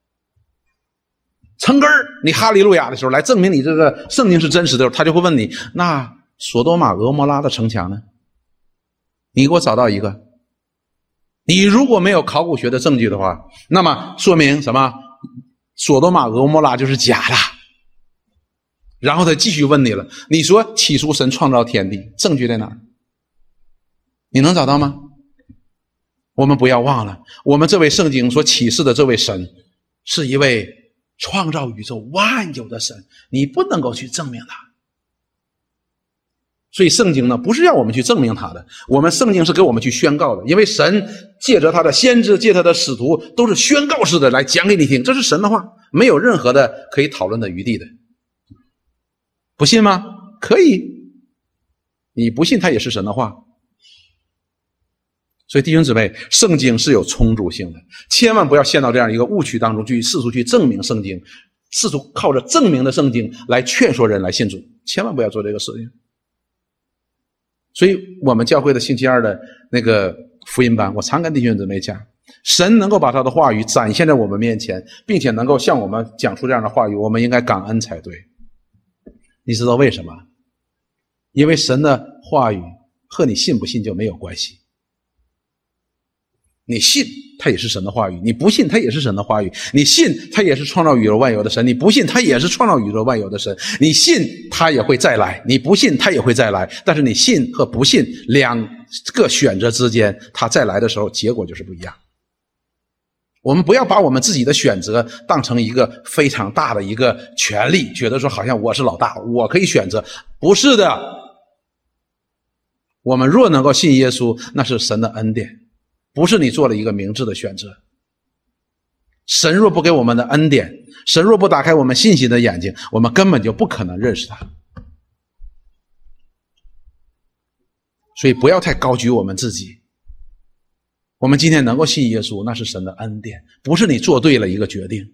Speaker 1: 城根儿，你哈利路亚的时候，来证明你这个圣经是真实的时候，他就会问你，那索多玛俄摩拉的城墙呢？你给我找到一个。你如果没有考古学的证据的话，那么说明什么？索多玛俄摩拉就是假的。然后他继续问你了，你说起初神创造天地，证据在哪儿？你能找到吗？我们不要忘了，我们这位圣经所启示的这位神是一位创造宇宙万有的神，你不能够去证明他。所以圣经呢，不是让我们去证明他的，我们圣经是给我们去宣告的，因为神借着他的先知，借他的使徒，都是宣告式的来讲给你听，这是神的话，没有任何的可以讨论的余地的。不信吗？可以，你不信他也是神的话。所以弟兄姊妹，圣经是有充足性的，千万不要陷到这样一个误区当中去，试图去证明圣经，试图靠着证明的圣经来劝说人来信主，千万不要做这个事情。所以我们教会的星期二的那个福音班，我常跟弟兄姊妹讲， 神能够把他的话语展现在我们面前，并且能够向我们讲出这样的话语，我们应该感恩才对。你知道为什么？因为神的话语和你信不信就没有关系。你信他也是神的话语，你不信他也是神的话语，你信他也是创造宇宙万有的神，你不信他也是创造宇宙万有的神，你信他也会再来，你不信他也会再来，但是你信和不信两个选择之间，他再来的时候结果就是不一样。我们不要把我们自己的选择当成一个非常大的一个权利，觉得说好像我是老大，我可以选择。不是的，我们若能够信耶稣，那是神的恩典，不是你做了一个明智的选择。神若不给我们的恩典，神若不打开我们信心的眼睛，我们根本就不可能认识他。所以不要太高举我们自己。我们今天能够信耶稣，那是神的恩典，不是你做对了一个决定。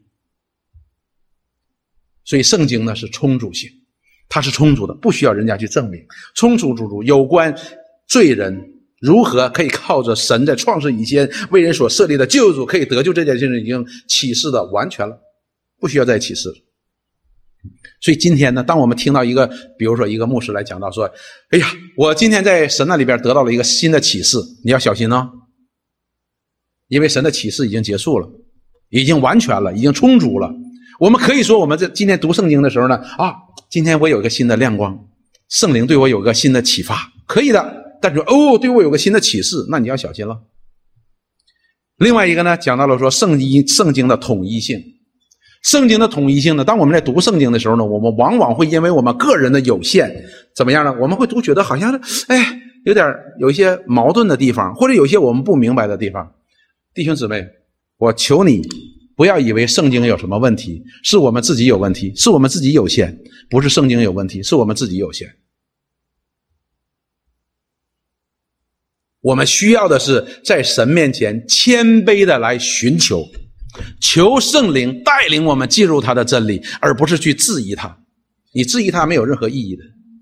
Speaker 1: 所以圣经呢是充足性，它是充足的，不需要人家去证明。充充足足有关罪人如何可以靠着神在创世以前为人所设立的救主可以得救，这件事情已经启示的完全了，不需要再启示。所以今天呢，当我们听到一个比如说一个牧师来讲到说，哎呀，我今天在神那里边得到了一个新的启示，你要小心哦，因为神的启示已经结束了，已经完全了，已经充足了。我们可以说我们在今天读圣经的时候呢，啊，今天我有一个新的亮光，圣灵对我有个新的启发，可以的。但是哦，对我有个新的启示，那你要小心了。另外一个呢，讲到了说圣经圣经的统一性。圣经的统一性呢，当我们在读圣经的时候呢，我们往往会因为我们个人的有限，怎么样呢？我们会读觉得好像是哎，有点有一些矛盾的地方，或者有一些我们不明白的地方。弟兄姊妹，我求你不要以为圣经有什么问题，是我们自己有问题，是我们自己有限，不是圣经有问题，是我们自己有限。我们需要的是在神面前谦卑的来寻求，求圣灵带领我们进入他的真理，而不是去质疑他。你质疑他没有任何意义的。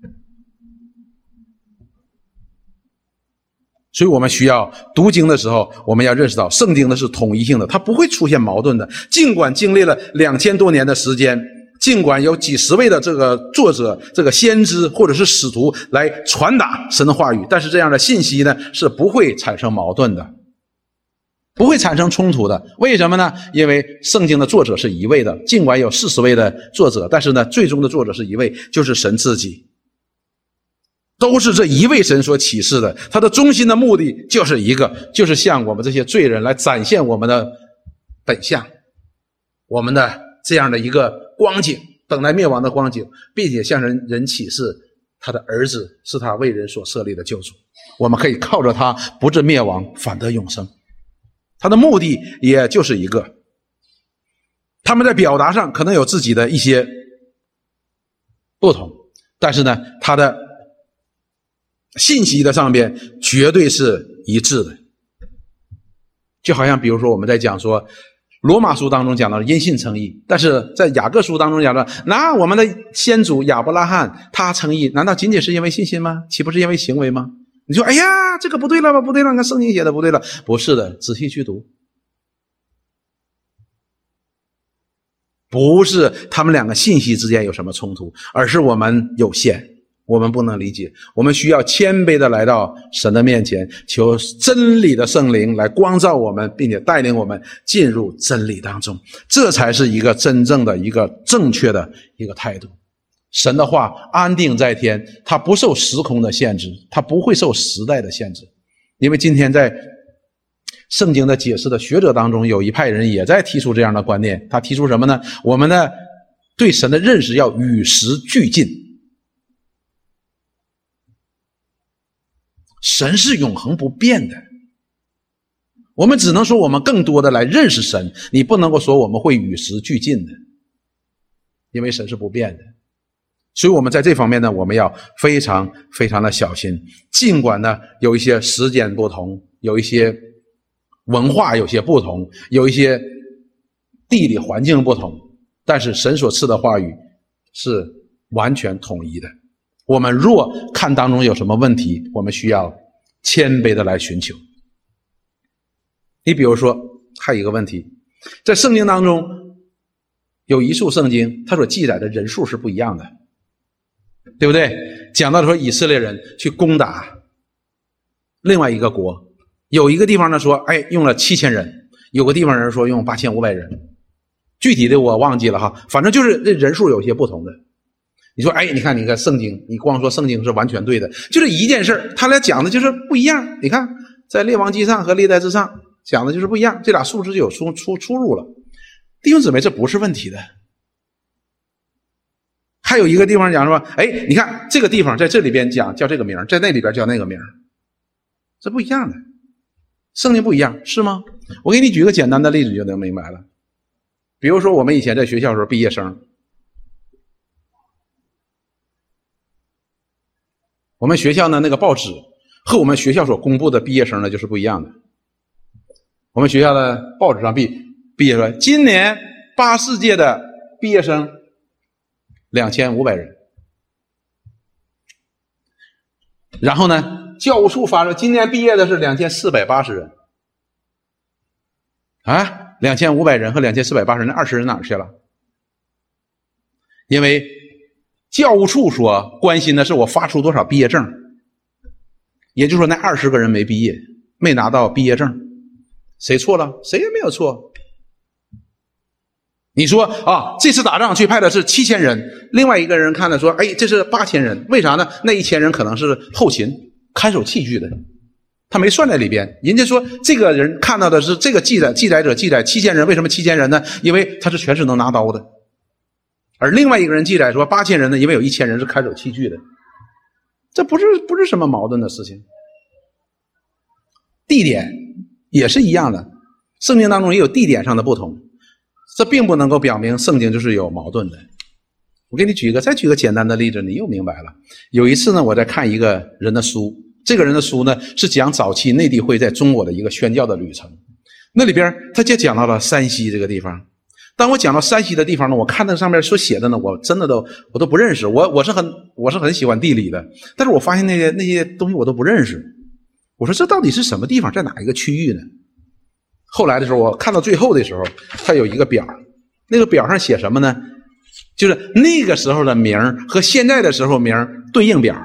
Speaker 1: 所以我们需要读经的时候，我们要认识到圣经的是统一性的，它不会出现矛盾的。尽管经历了两千多年的时间，尽管有几十位的这个作者、这个先知或者是使徒来传达神的话语，但是这样的信息呢是不会产生矛盾的，不会产生冲突的。为什么呢？因为圣经的作者是一位的，尽管有四十位的作者，但是呢，最终的作者是一位，就是神自己。都是这一位神所启示的，他的中心的目的就是一个，就是向我们这些罪人来展现我们的本相，我们的这样的一个光景，等待灭亡的光景，并且向人人启示他的儿子是他为人所设立的救主，我们可以靠着他不致灭亡，反得永生。他的目的也就是一个，他们在表达上可能有自己的一些不同，但是呢，他的信息的上边绝对是一致的。就好像比如说我们在讲说罗马书当中讲到因信称义，但是在雅各书当中讲到，那我们的先祖亚伯拉罕他称义，难道仅仅是因为信心吗？岂不是因为行为吗？你说哎呀，这个不对了吧，不对了，看圣经写的不对了。不是的，仔细去读，不是他们两个信息之间有什么冲突，而是我们有限，我们不能理解，我们需要谦卑的来到神的面前，求真理的圣灵来光照我们，并且带领我们进入真理当中，这才是一个真正的一个正确的一个态度。神的话安定在天，它不受时空的限制，它不会受时代的限制。因为今天在圣经的解释的学者当中，有一派人也在提出这样的观念，他提出什么呢？我们呢对神的认识要与时俱进。神是永恒不变的，我们只能说我们更多的来认识神，你不能够说我们会与时俱进的，因为神是不变的。所以我们在这方面呢，我们要非常非常的小心。尽管呢有一些时间不同，有一些文化有些不同，有一些地理环境不同，但是神所赐的话语是完全统一的。我们若看当中有什么问题，我们需要谦卑的来寻求。 你比如说还有一个问题，在圣经当中有一处圣经它所记载的人数是不一样的，对不对？讲到说以色列人去攻打另外一个国，有一个地方呢说哎用了七千人，有个地方人说用八千五百人，具体的我忘记了哈，反正就是这人数有些不同的。你说哎你看你看圣经，你光说圣经是完全对的，就是一件事他俩讲的就是不一样。你看在列王纪上和历代志上讲的就是不一样，这俩数字就有出出出入了。弟兄姊妹，这不是问题的。还有一个地方讲说哎你看这个地方在这里边讲叫这个名，在那里边叫那个名，这不一样的，圣经不一样是吗？我给你举个简单的例子就能明白了。比如说我们以前在学校的时候，毕业生，我们学校呢那个报纸和我们学校所公布的毕业生呢就是不一样的。我们学校的报纸上毕毕业说今年八四届的毕业生两千五百人，然后呢教务处发说今年毕业的是两千四百八十人啊，两千五百人和两千四百八十人，那二十人哪儿去了？因为教务处所关心的是我发出多少毕业证，也就是说那二十个人没毕业，没拿到毕业证。谁错了？谁也没有错。你说啊，这次打仗去派的是七千人，另外一个人看的说哎这是八千人，为啥呢？那一千人可能是后勤看守器具的，他没算在里边。人家说这个人看到的是这个记载记载者记载七千人，为什么七千人呢？因为他是全是能拿刀的。而另外一个人记载说八千人呢，因为有一千人是看守器具的。这不是不是什么矛盾的事情。地点也是一样的，圣经当中也有地点上的不同，这并不能够表明圣经就是有矛盾的。我给你举一个再举个简单的例子，你又明白了。有一次呢我在看一个人的书，这个人的书呢是讲早期内地会在中国的一个宣教的旅程，那里边他就讲到了山西这个地方。当我讲到山西的地方呢，我看那上面所写的呢，我真的都我都不认识。我我是很我是很喜欢地理的，但是我发现那些那些东西我都不认识。我说这到底是什么地方，在哪一个区域呢？后来的时候，我看到最后的时候，它有一个表，那个表上写什么呢？就是那个时候的名和现在的时候名对应表。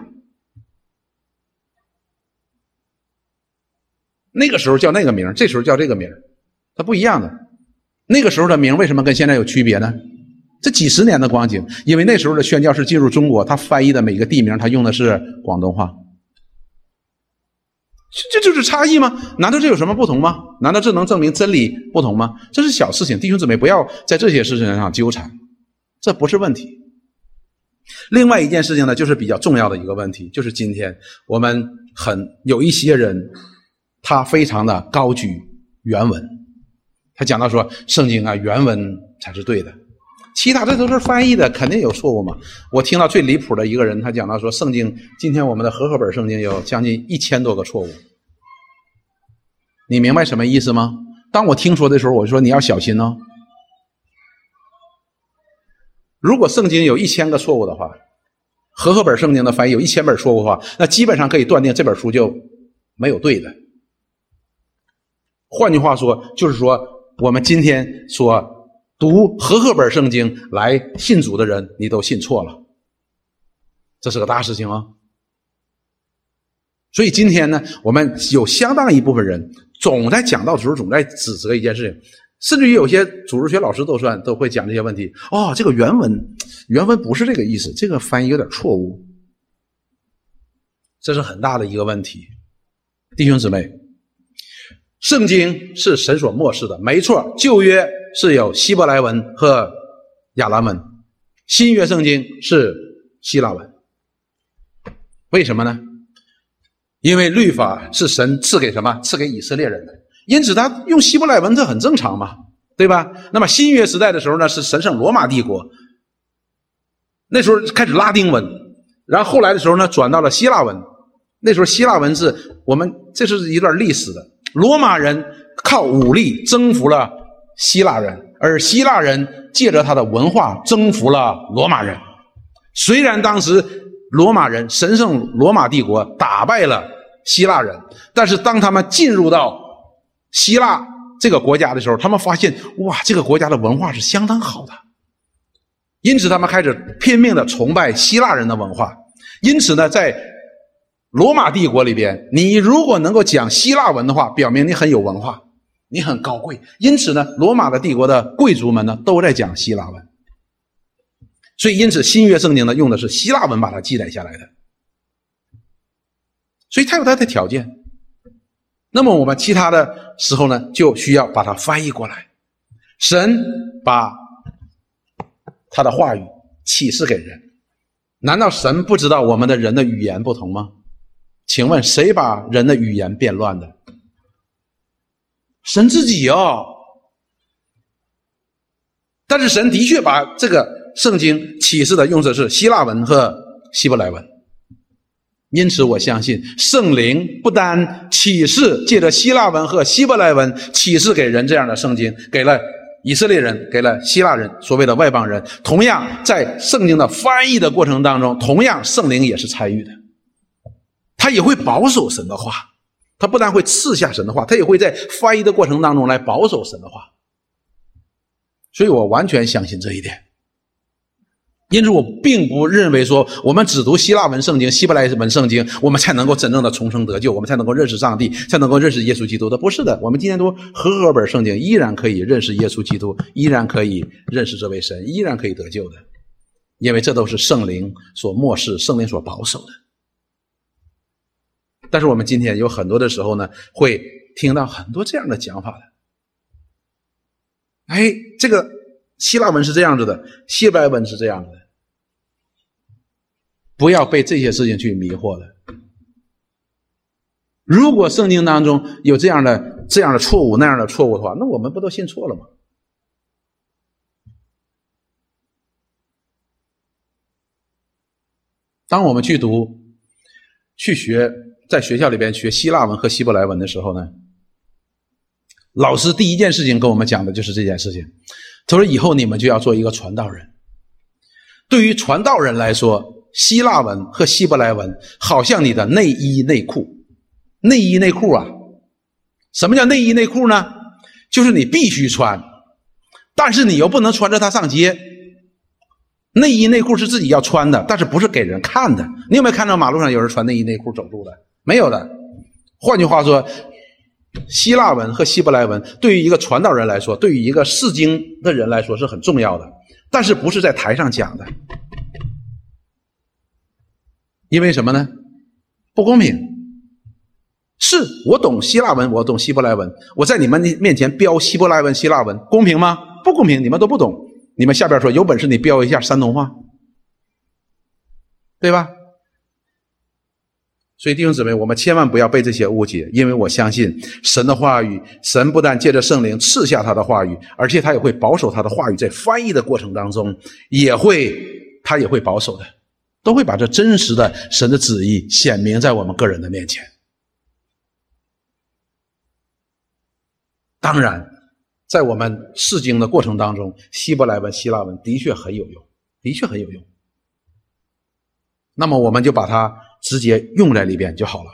Speaker 1: 那个时候叫那个名，这时候叫这个名，它不一样的。那个时候的名为什么跟现在有区别呢？这几十年的光景，因为那时候的宣教士进入中国，他翻译的每个地名他用的是广东话。这就是差异吗？难道这有什么不同吗？难道这能证明真理不同吗？这是小事情，弟兄姊妹不要在这些事情上纠缠，这不是问题。另外一件事情呢，就是比较重要的一个问题，就是今天我们很有一些人他非常的高举原文，他讲到说圣经啊原文才是对的，其他这都是翻译的，肯定有错误嘛。我听到最离谱的一个人，他讲到说圣经今天我们的和合本圣经有将近一千多个错误。你明白什么意思吗？当我听说的时候，我说你要小心哦。如果圣经有一千个错误的话，和合本圣经的翻译有一千本错误的话，那基本上可以断定这本书就没有对的。换句话说，就是说我们今天所读和合本圣经来信主的人，你都信错了，这是个大事情啊。所以今天呢，我们有相当一部分人总在讲道的时候总在指责一件事情，甚至于有些主日学老师都算都会讲这些问题。哦，这个原文原文不是这个意思，这个翻译有点错误，这是很大的一个问题。弟兄姊妹，圣经是神所默示的，没错，旧约是有希伯来文和亚兰文，新约圣经是希腊文。为什么呢？因为律法是神赐给什么？赐给以色列人的，因此他用希伯来文这很正常嘛，对吧？那么新约时代的时候呢，是神圣罗马帝国，那时候开始拉丁文，然后后来的时候呢转到了希腊文。那时候希腊文是我们这是一段历史的，罗马人靠武力征服了希腊人，而希腊人借着他的文化征服了罗马人。虽然当时罗马人神圣罗马帝国打败了希腊人，但是当他们进入到希腊这个国家的时候，他们发现哇，这个国家的文化是相当好的，因此他们开始拼命的崇拜希腊人的文化。因此呢，在罗马帝国里边，你如果能够讲希腊文的话，表明你很有文化，你很高贵。因此呢，罗马的帝国的贵族们呢都在讲希腊文。所以因此新约圣经呢用的是希腊文把它记载下来的。所以它有它的条件。那么我们其他的时候呢，就需要把它翻译过来。神把他的话语启示给人，难道神不知道我们的人的语言不同吗？请问谁把人的语言变乱的？神自己哦。但是神的确把这个圣经启示的用的是希腊文和希伯来文。因此我相信圣灵不单启示，借着希腊文和希伯来文启示给人这样的圣经，给了以色列人，给了希腊人，所谓的外邦人。同样在圣经的翻译的过程当中，同样圣灵也是参与的，他也会保守神的话，他不但会赐下神的话，他也会在翻译的过程当中来保守神的话。所以我完全相信这一点。因此我并不认为说我们只读希腊文圣经、希伯来文圣经，我们才能够真正的重生得救，我们才能够认识上帝，才能够认识耶稣基督的。不是的，我们今天读和合本圣经依然可以认识耶稣基督，依然可以认识这位神，依然可以得救的，因为这都是圣灵所默示，圣灵所保守的。但是我们今天有很多的时候呢，会听到很多这样的讲法的。哎，这个希腊文是这样子的，希伯来文是这样的。不要被这些事情去迷惑了。如果圣经当中有这样的这样的错误那样的错误的话，那我们不都信错了吗？当我们去读去学在学校里边学希腊文和希伯来文的时候呢，老师第一件事情跟我们讲的就是这件事情。他说以后你们就要做一个传道人。对于传道人来说，希腊文和希伯来文好像你的内衣内裤。内衣内裤啊，什么叫内衣内裤呢？就是你必须穿，但是你又不能穿着它上街。内衣内裤是自己要穿的，但是不是给人看的。你有没有看到马路上有人穿内衣内裤走路的？没有的。换句话说，希腊文和希伯来文对于一个传道人来说，对于一个释经的人来说是很重要的，但是不是在台上讲的。因为什么呢？不公平。是我懂希腊文，我懂希伯来文，我在你们面前标希伯来文希腊文，公平吗？不公平，你们都不懂。你们下边说有本事你标一下山东话，对吧？所以弟兄姊妹，我们千万不要被这些误解，因为我相信神的话语，神不但借着圣灵赐下他的话语，而且他也会保守他的话语，在翻译的过程当中也会他也会保守的，都会把这真实的神的旨意显明在我们个人的面前。当然在我们释经的过程当中，希伯来文希腊文的确很有用，的确很有用，那么我们就把它直接用在里边就好了。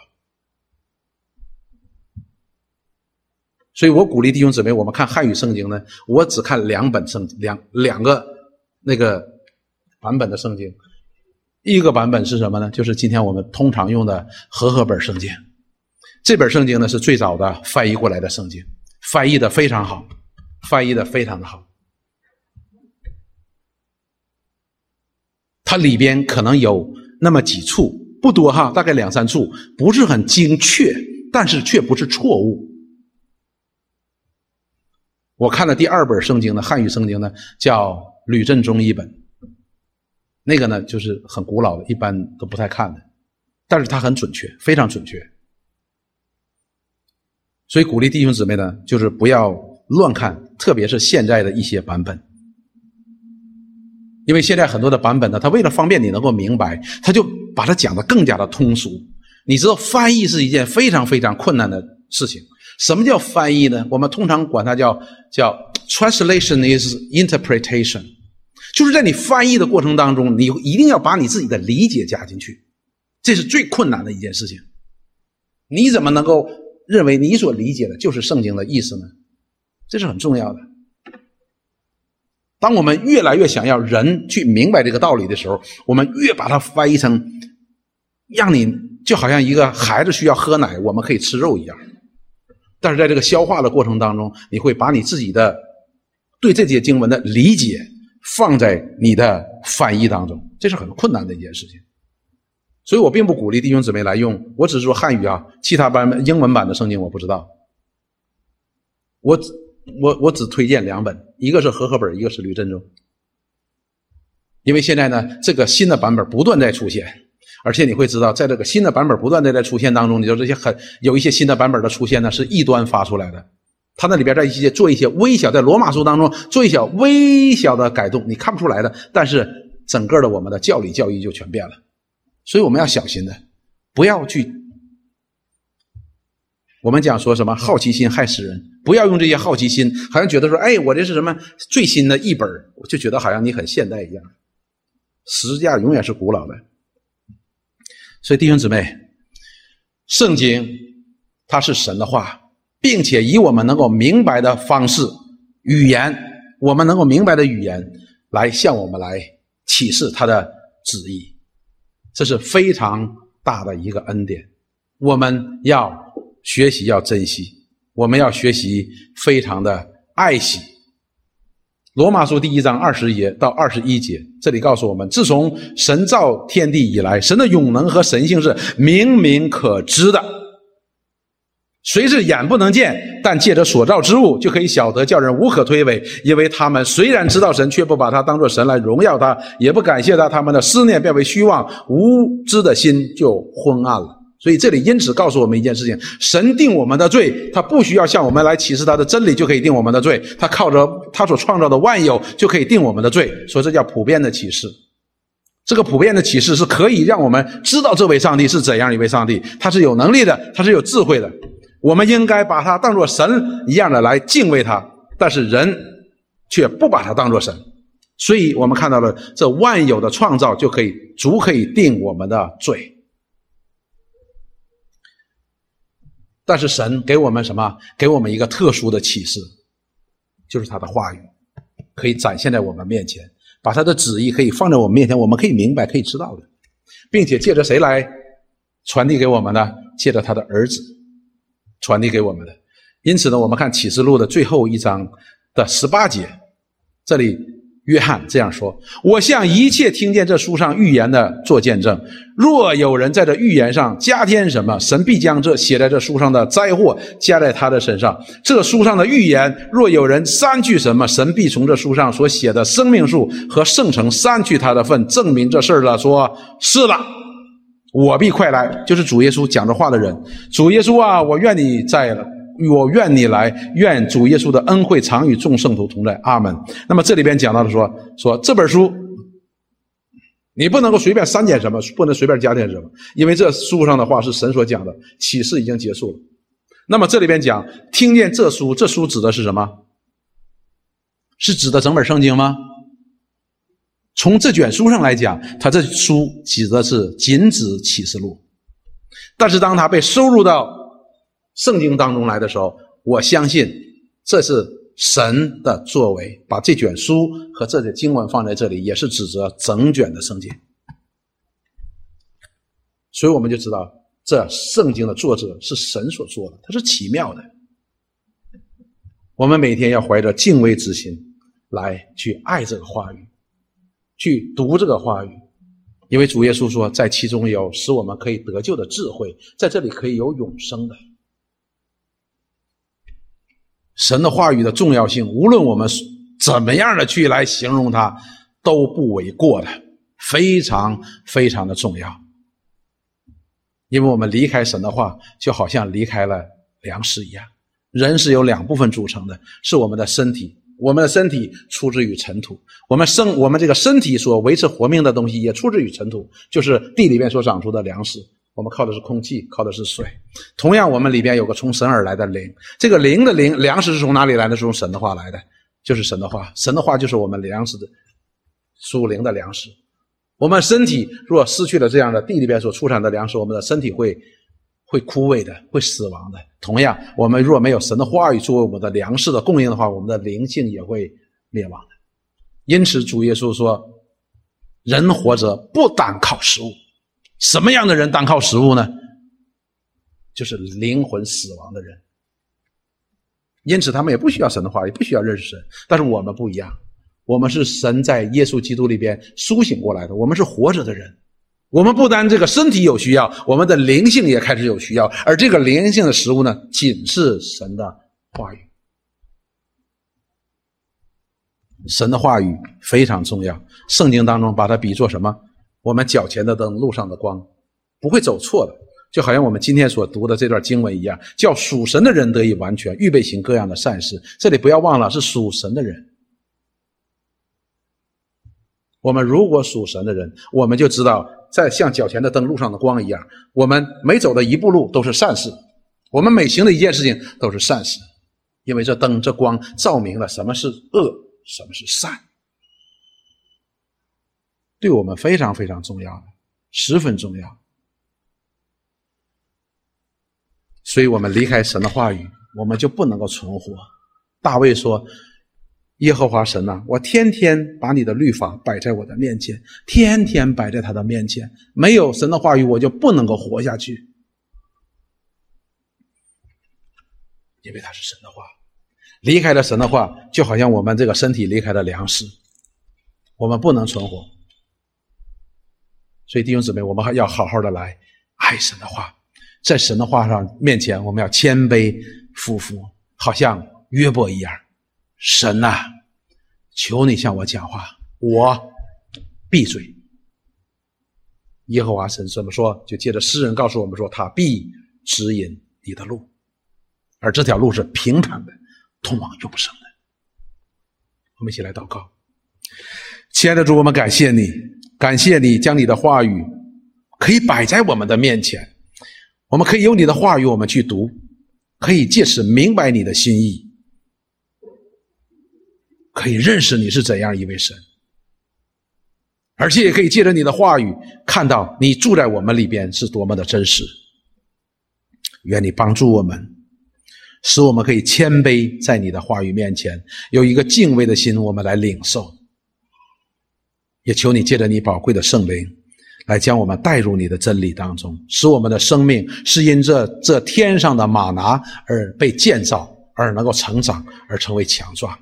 Speaker 1: 所以我鼓励弟兄姊妹，我们看汉语圣经呢，我只看两本圣经，两两个那个版本的圣经。一个版本是什么呢？就是今天我们通常用的和合本圣经。这本圣经呢是最早的翻译过来的圣经，翻译的非常好，翻译的非常的好。它里边可能有那么几处，不多哈，大概两三处，不是很精确，但是却不是错误。我看的第二本圣经呢，汉语圣经呢，叫吕振中译本。那个呢，就是很古老的，一般都不太看的，但是它很准确，非常准确。所以鼓励弟兄姊妹呢，就是不要乱看，特别是现在的一些版本。因为现在很多的版本呢，它为了方便你能够明白，它就把它讲得更加的通俗。你知道翻译是一件非常非常困难的事情。什么叫翻译呢？我们通常管它叫叫 translation is interpretation， 就是在你翻译的过程当中，你一定要把你自己的理解加进去，这是最困难的一件事情。你怎么能够认为你所理解的就是圣经的意思呢？ 这是很重要的。当我们越来越想要人去明白这个道理的时候，我们越把它翻译成让你就好像一个孩子需要喝奶，我们可以吃肉一样。但是在这个消化的过程当中，你会把你自己的对这些经文的理解放在你的翻译当中，这是很困难的一件事情。所以我并不鼓励弟兄姊妹来用，我只是说汉语啊，其他版本英文版的圣经我不知道。我我我只推荐两本，一个是和合本，一个是吕振中。因为现在呢，这个新的版本不断在出现，而且你会知道，在这个新的版本不断的在出现当中，你说这些很有一些新的版本的出现呢，是异端发出来的。它那里边在一些做一些微小，在罗马书当中做一小微小的改动，你看不出来的，但是整个的我们的教理教义就全变了。所以我们要小心的，不要去，我们讲说什么好奇心害死人，不要用这些好奇心，好像觉得说，哎，我这是什么最新的译本，我就觉得好像你很现代一样。十字架永远是古老的。所以弟兄姊妹，圣经它是神的话，并且以我们能够明白的方式，语言，我们能够明白的语言来向我们来启示他的旨意，这是非常大的一个恩典。我们要学习，要珍惜，我们要学习非常的爱惜。罗马书第一章二十节到二十一节，这里告诉我们，自从神造天地以来，神的永能和神性是明明可知的。虽是眼不能见，但借着所造之物就可以晓得，叫人无可推诿。因为他们虽然知道神，却不把他当作神来荣耀他，也不感谢他，他们的思念变为虚妄，无知的心就昏暗了。所以这里因此告诉我们一件事情，神定我们的罪，他不需要向我们来启示他的真理就可以定我们的罪，他靠着他所创造的万有就可以定我们的罪。所以这叫普遍的启示。这个普遍的启示是可以让我们知道这位上帝是怎样一位上帝，他是有能力的，他是有智慧的，我们应该把他当作神一样的来敬畏他，但是人却不把他当作神。所以我们看到了这万有的创造就可以足可以定我们的罪。但是神给我们什么？给我们一个特殊的启示，就是他的话语可以展现在我们面前，把他的旨意可以放在我们面前，我们可以明白，可以知道的，并且借着谁来传递给我们呢？借着他的儿子传递给我们的。因此呢，我们看启示录的最后一章的十八节，这里约翰这样说，我向一切听见这书上预言的做见证，若有人在这预言上加添什么，神必将这写在这书上的灾祸加在他的身上。这书上的预言若有人删去什么，神必从这书上所写的生命树和圣城删去他的份，证明这事儿了，说是了，我必快来。就是主耶稣讲这话的人，主耶稣啊，我愿你在了，我愿你来，愿主耶稣的恩惠常与众圣徒同在，阿们。那么这里边讲到的说，说这本书你不能够随便删减什么，不能随便加添什么，因为这书上的话是神所讲的，启示已经结束了。那么这里边讲听见这书，这书指的是什么？是指的整本圣经吗？从这卷书上来讲，它这书指的是仅指启示录，但是当它被收入到圣经当中来的时候，我相信这是神的作为，把这卷书和这些经文放在这里，也是指责整卷的圣经。所以我们就知道这圣经的作者是神所做的，它是奇妙的。我们每天要怀着敬畏之心来去爱这个话语，去读这个话语，因为主耶稣说在其中有使我们可以得救的智慧，在这里可以有永生的。神的话语的重要性，无论我们怎么样的去来形容它，都不为过的，非常非常的重要。因为我们离开神的话，就好像离开了粮食一样。人是由两部分组成的，是我们的身体，我们的身体出自于尘土，我们生我们这个身体所维持活命的东西也出自于尘土，就是地里面所长出的粮食。我们靠的是空气，靠的是水。同样我们里边有个从神而来的灵，这个灵的灵粮食是从哪里来的？是从神的话来的，就是神的话。神的话就是我们粮食的属灵的粮食。我们身体若失去了这样的地里边所出产的粮食，我们的身体会会枯萎的，会死亡的。同样，我们若没有神的话语作为我们的粮食的供应的话，我们的灵性也会灭亡的。因此主耶稣说，人活着不单靠食物。什么样的人单靠食物呢？就是灵魂死亡的人。因此他们也不需要神的话语，不需要认识神。但是我们不一样，我们是神在耶稣基督里边苏醒过来的，我们是活着的人。我们不单这个身体有需要，我们的灵性也开始有需要，而这个灵性的食物呢，仅是神的话语。神的话语非常重要，圣经当中把它比作什么？我们脚前的灯，路上的光，不会走错的。就好像我们今天所读的这段经文一样，叫属神的人得以完全，预备行各样的善事。这里不要忘了，是属神的人。我们如果属神的人，我们就知道在像脚前的灯，路上的光一样，我们每走的一步路都是善事，我们每行的一件事情都是善事，因为这灯这光照明了什么是恶，什么是善，对我们非常非常重要的，十分重要。所以我们离开神的话语，我们就不能够存活。大卫说，耶和华神啊，我天天把你的律法摆在我的面前，天天摆在他的面前，没有神的话语我就不能够活下去，因为他是神的话。离开了神的话，就好像我们这个身体离开了粮食，我们不能存活。所以弟兄姊妹，我们还要好好的来爱神的话，在神的话上面前，我们要谦卑俯伏，好像约伯一样。神啊，求你向我讲话，我闭嘴。耶和华神这么说，就接着诗人告诉我们说，他必指引你的路，而这条路是平坦的，通往永生的。我们一起来祷告。亲爱的主，我们感谢你，感谢你将你的话语可以摆在我们的面前，我们可以用你的话语我们去读，可以借此明白你的心意，可以认识你是怎样一位神，而且也可以借着你的话语看到你住在我们里边是多么的真实。愿你帮助我们，使我们可以谦卑在你的话语面前，有一个敬畏的心，我们来领受。也求你借着你宝贵的圣灵来将我们带入你的真理当中，使我们的生命是因这这天上的玛拿而被建造，而能够成长，而成为强壮。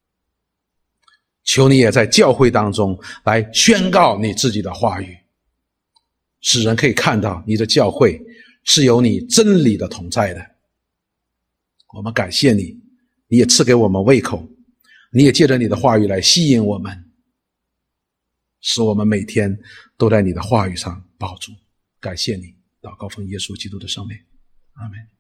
Speaker 1: 求你也在教会当中来宣告你自己的话语，使人可以看到你的教会是有你真理的同在的。我们感谢你，你也赐给我们胃口，你也借着你的话语来吸引我们，使我们每天都在你的话语上抱住。感谢你，祷告奉耶稣基督的圣名，阿们。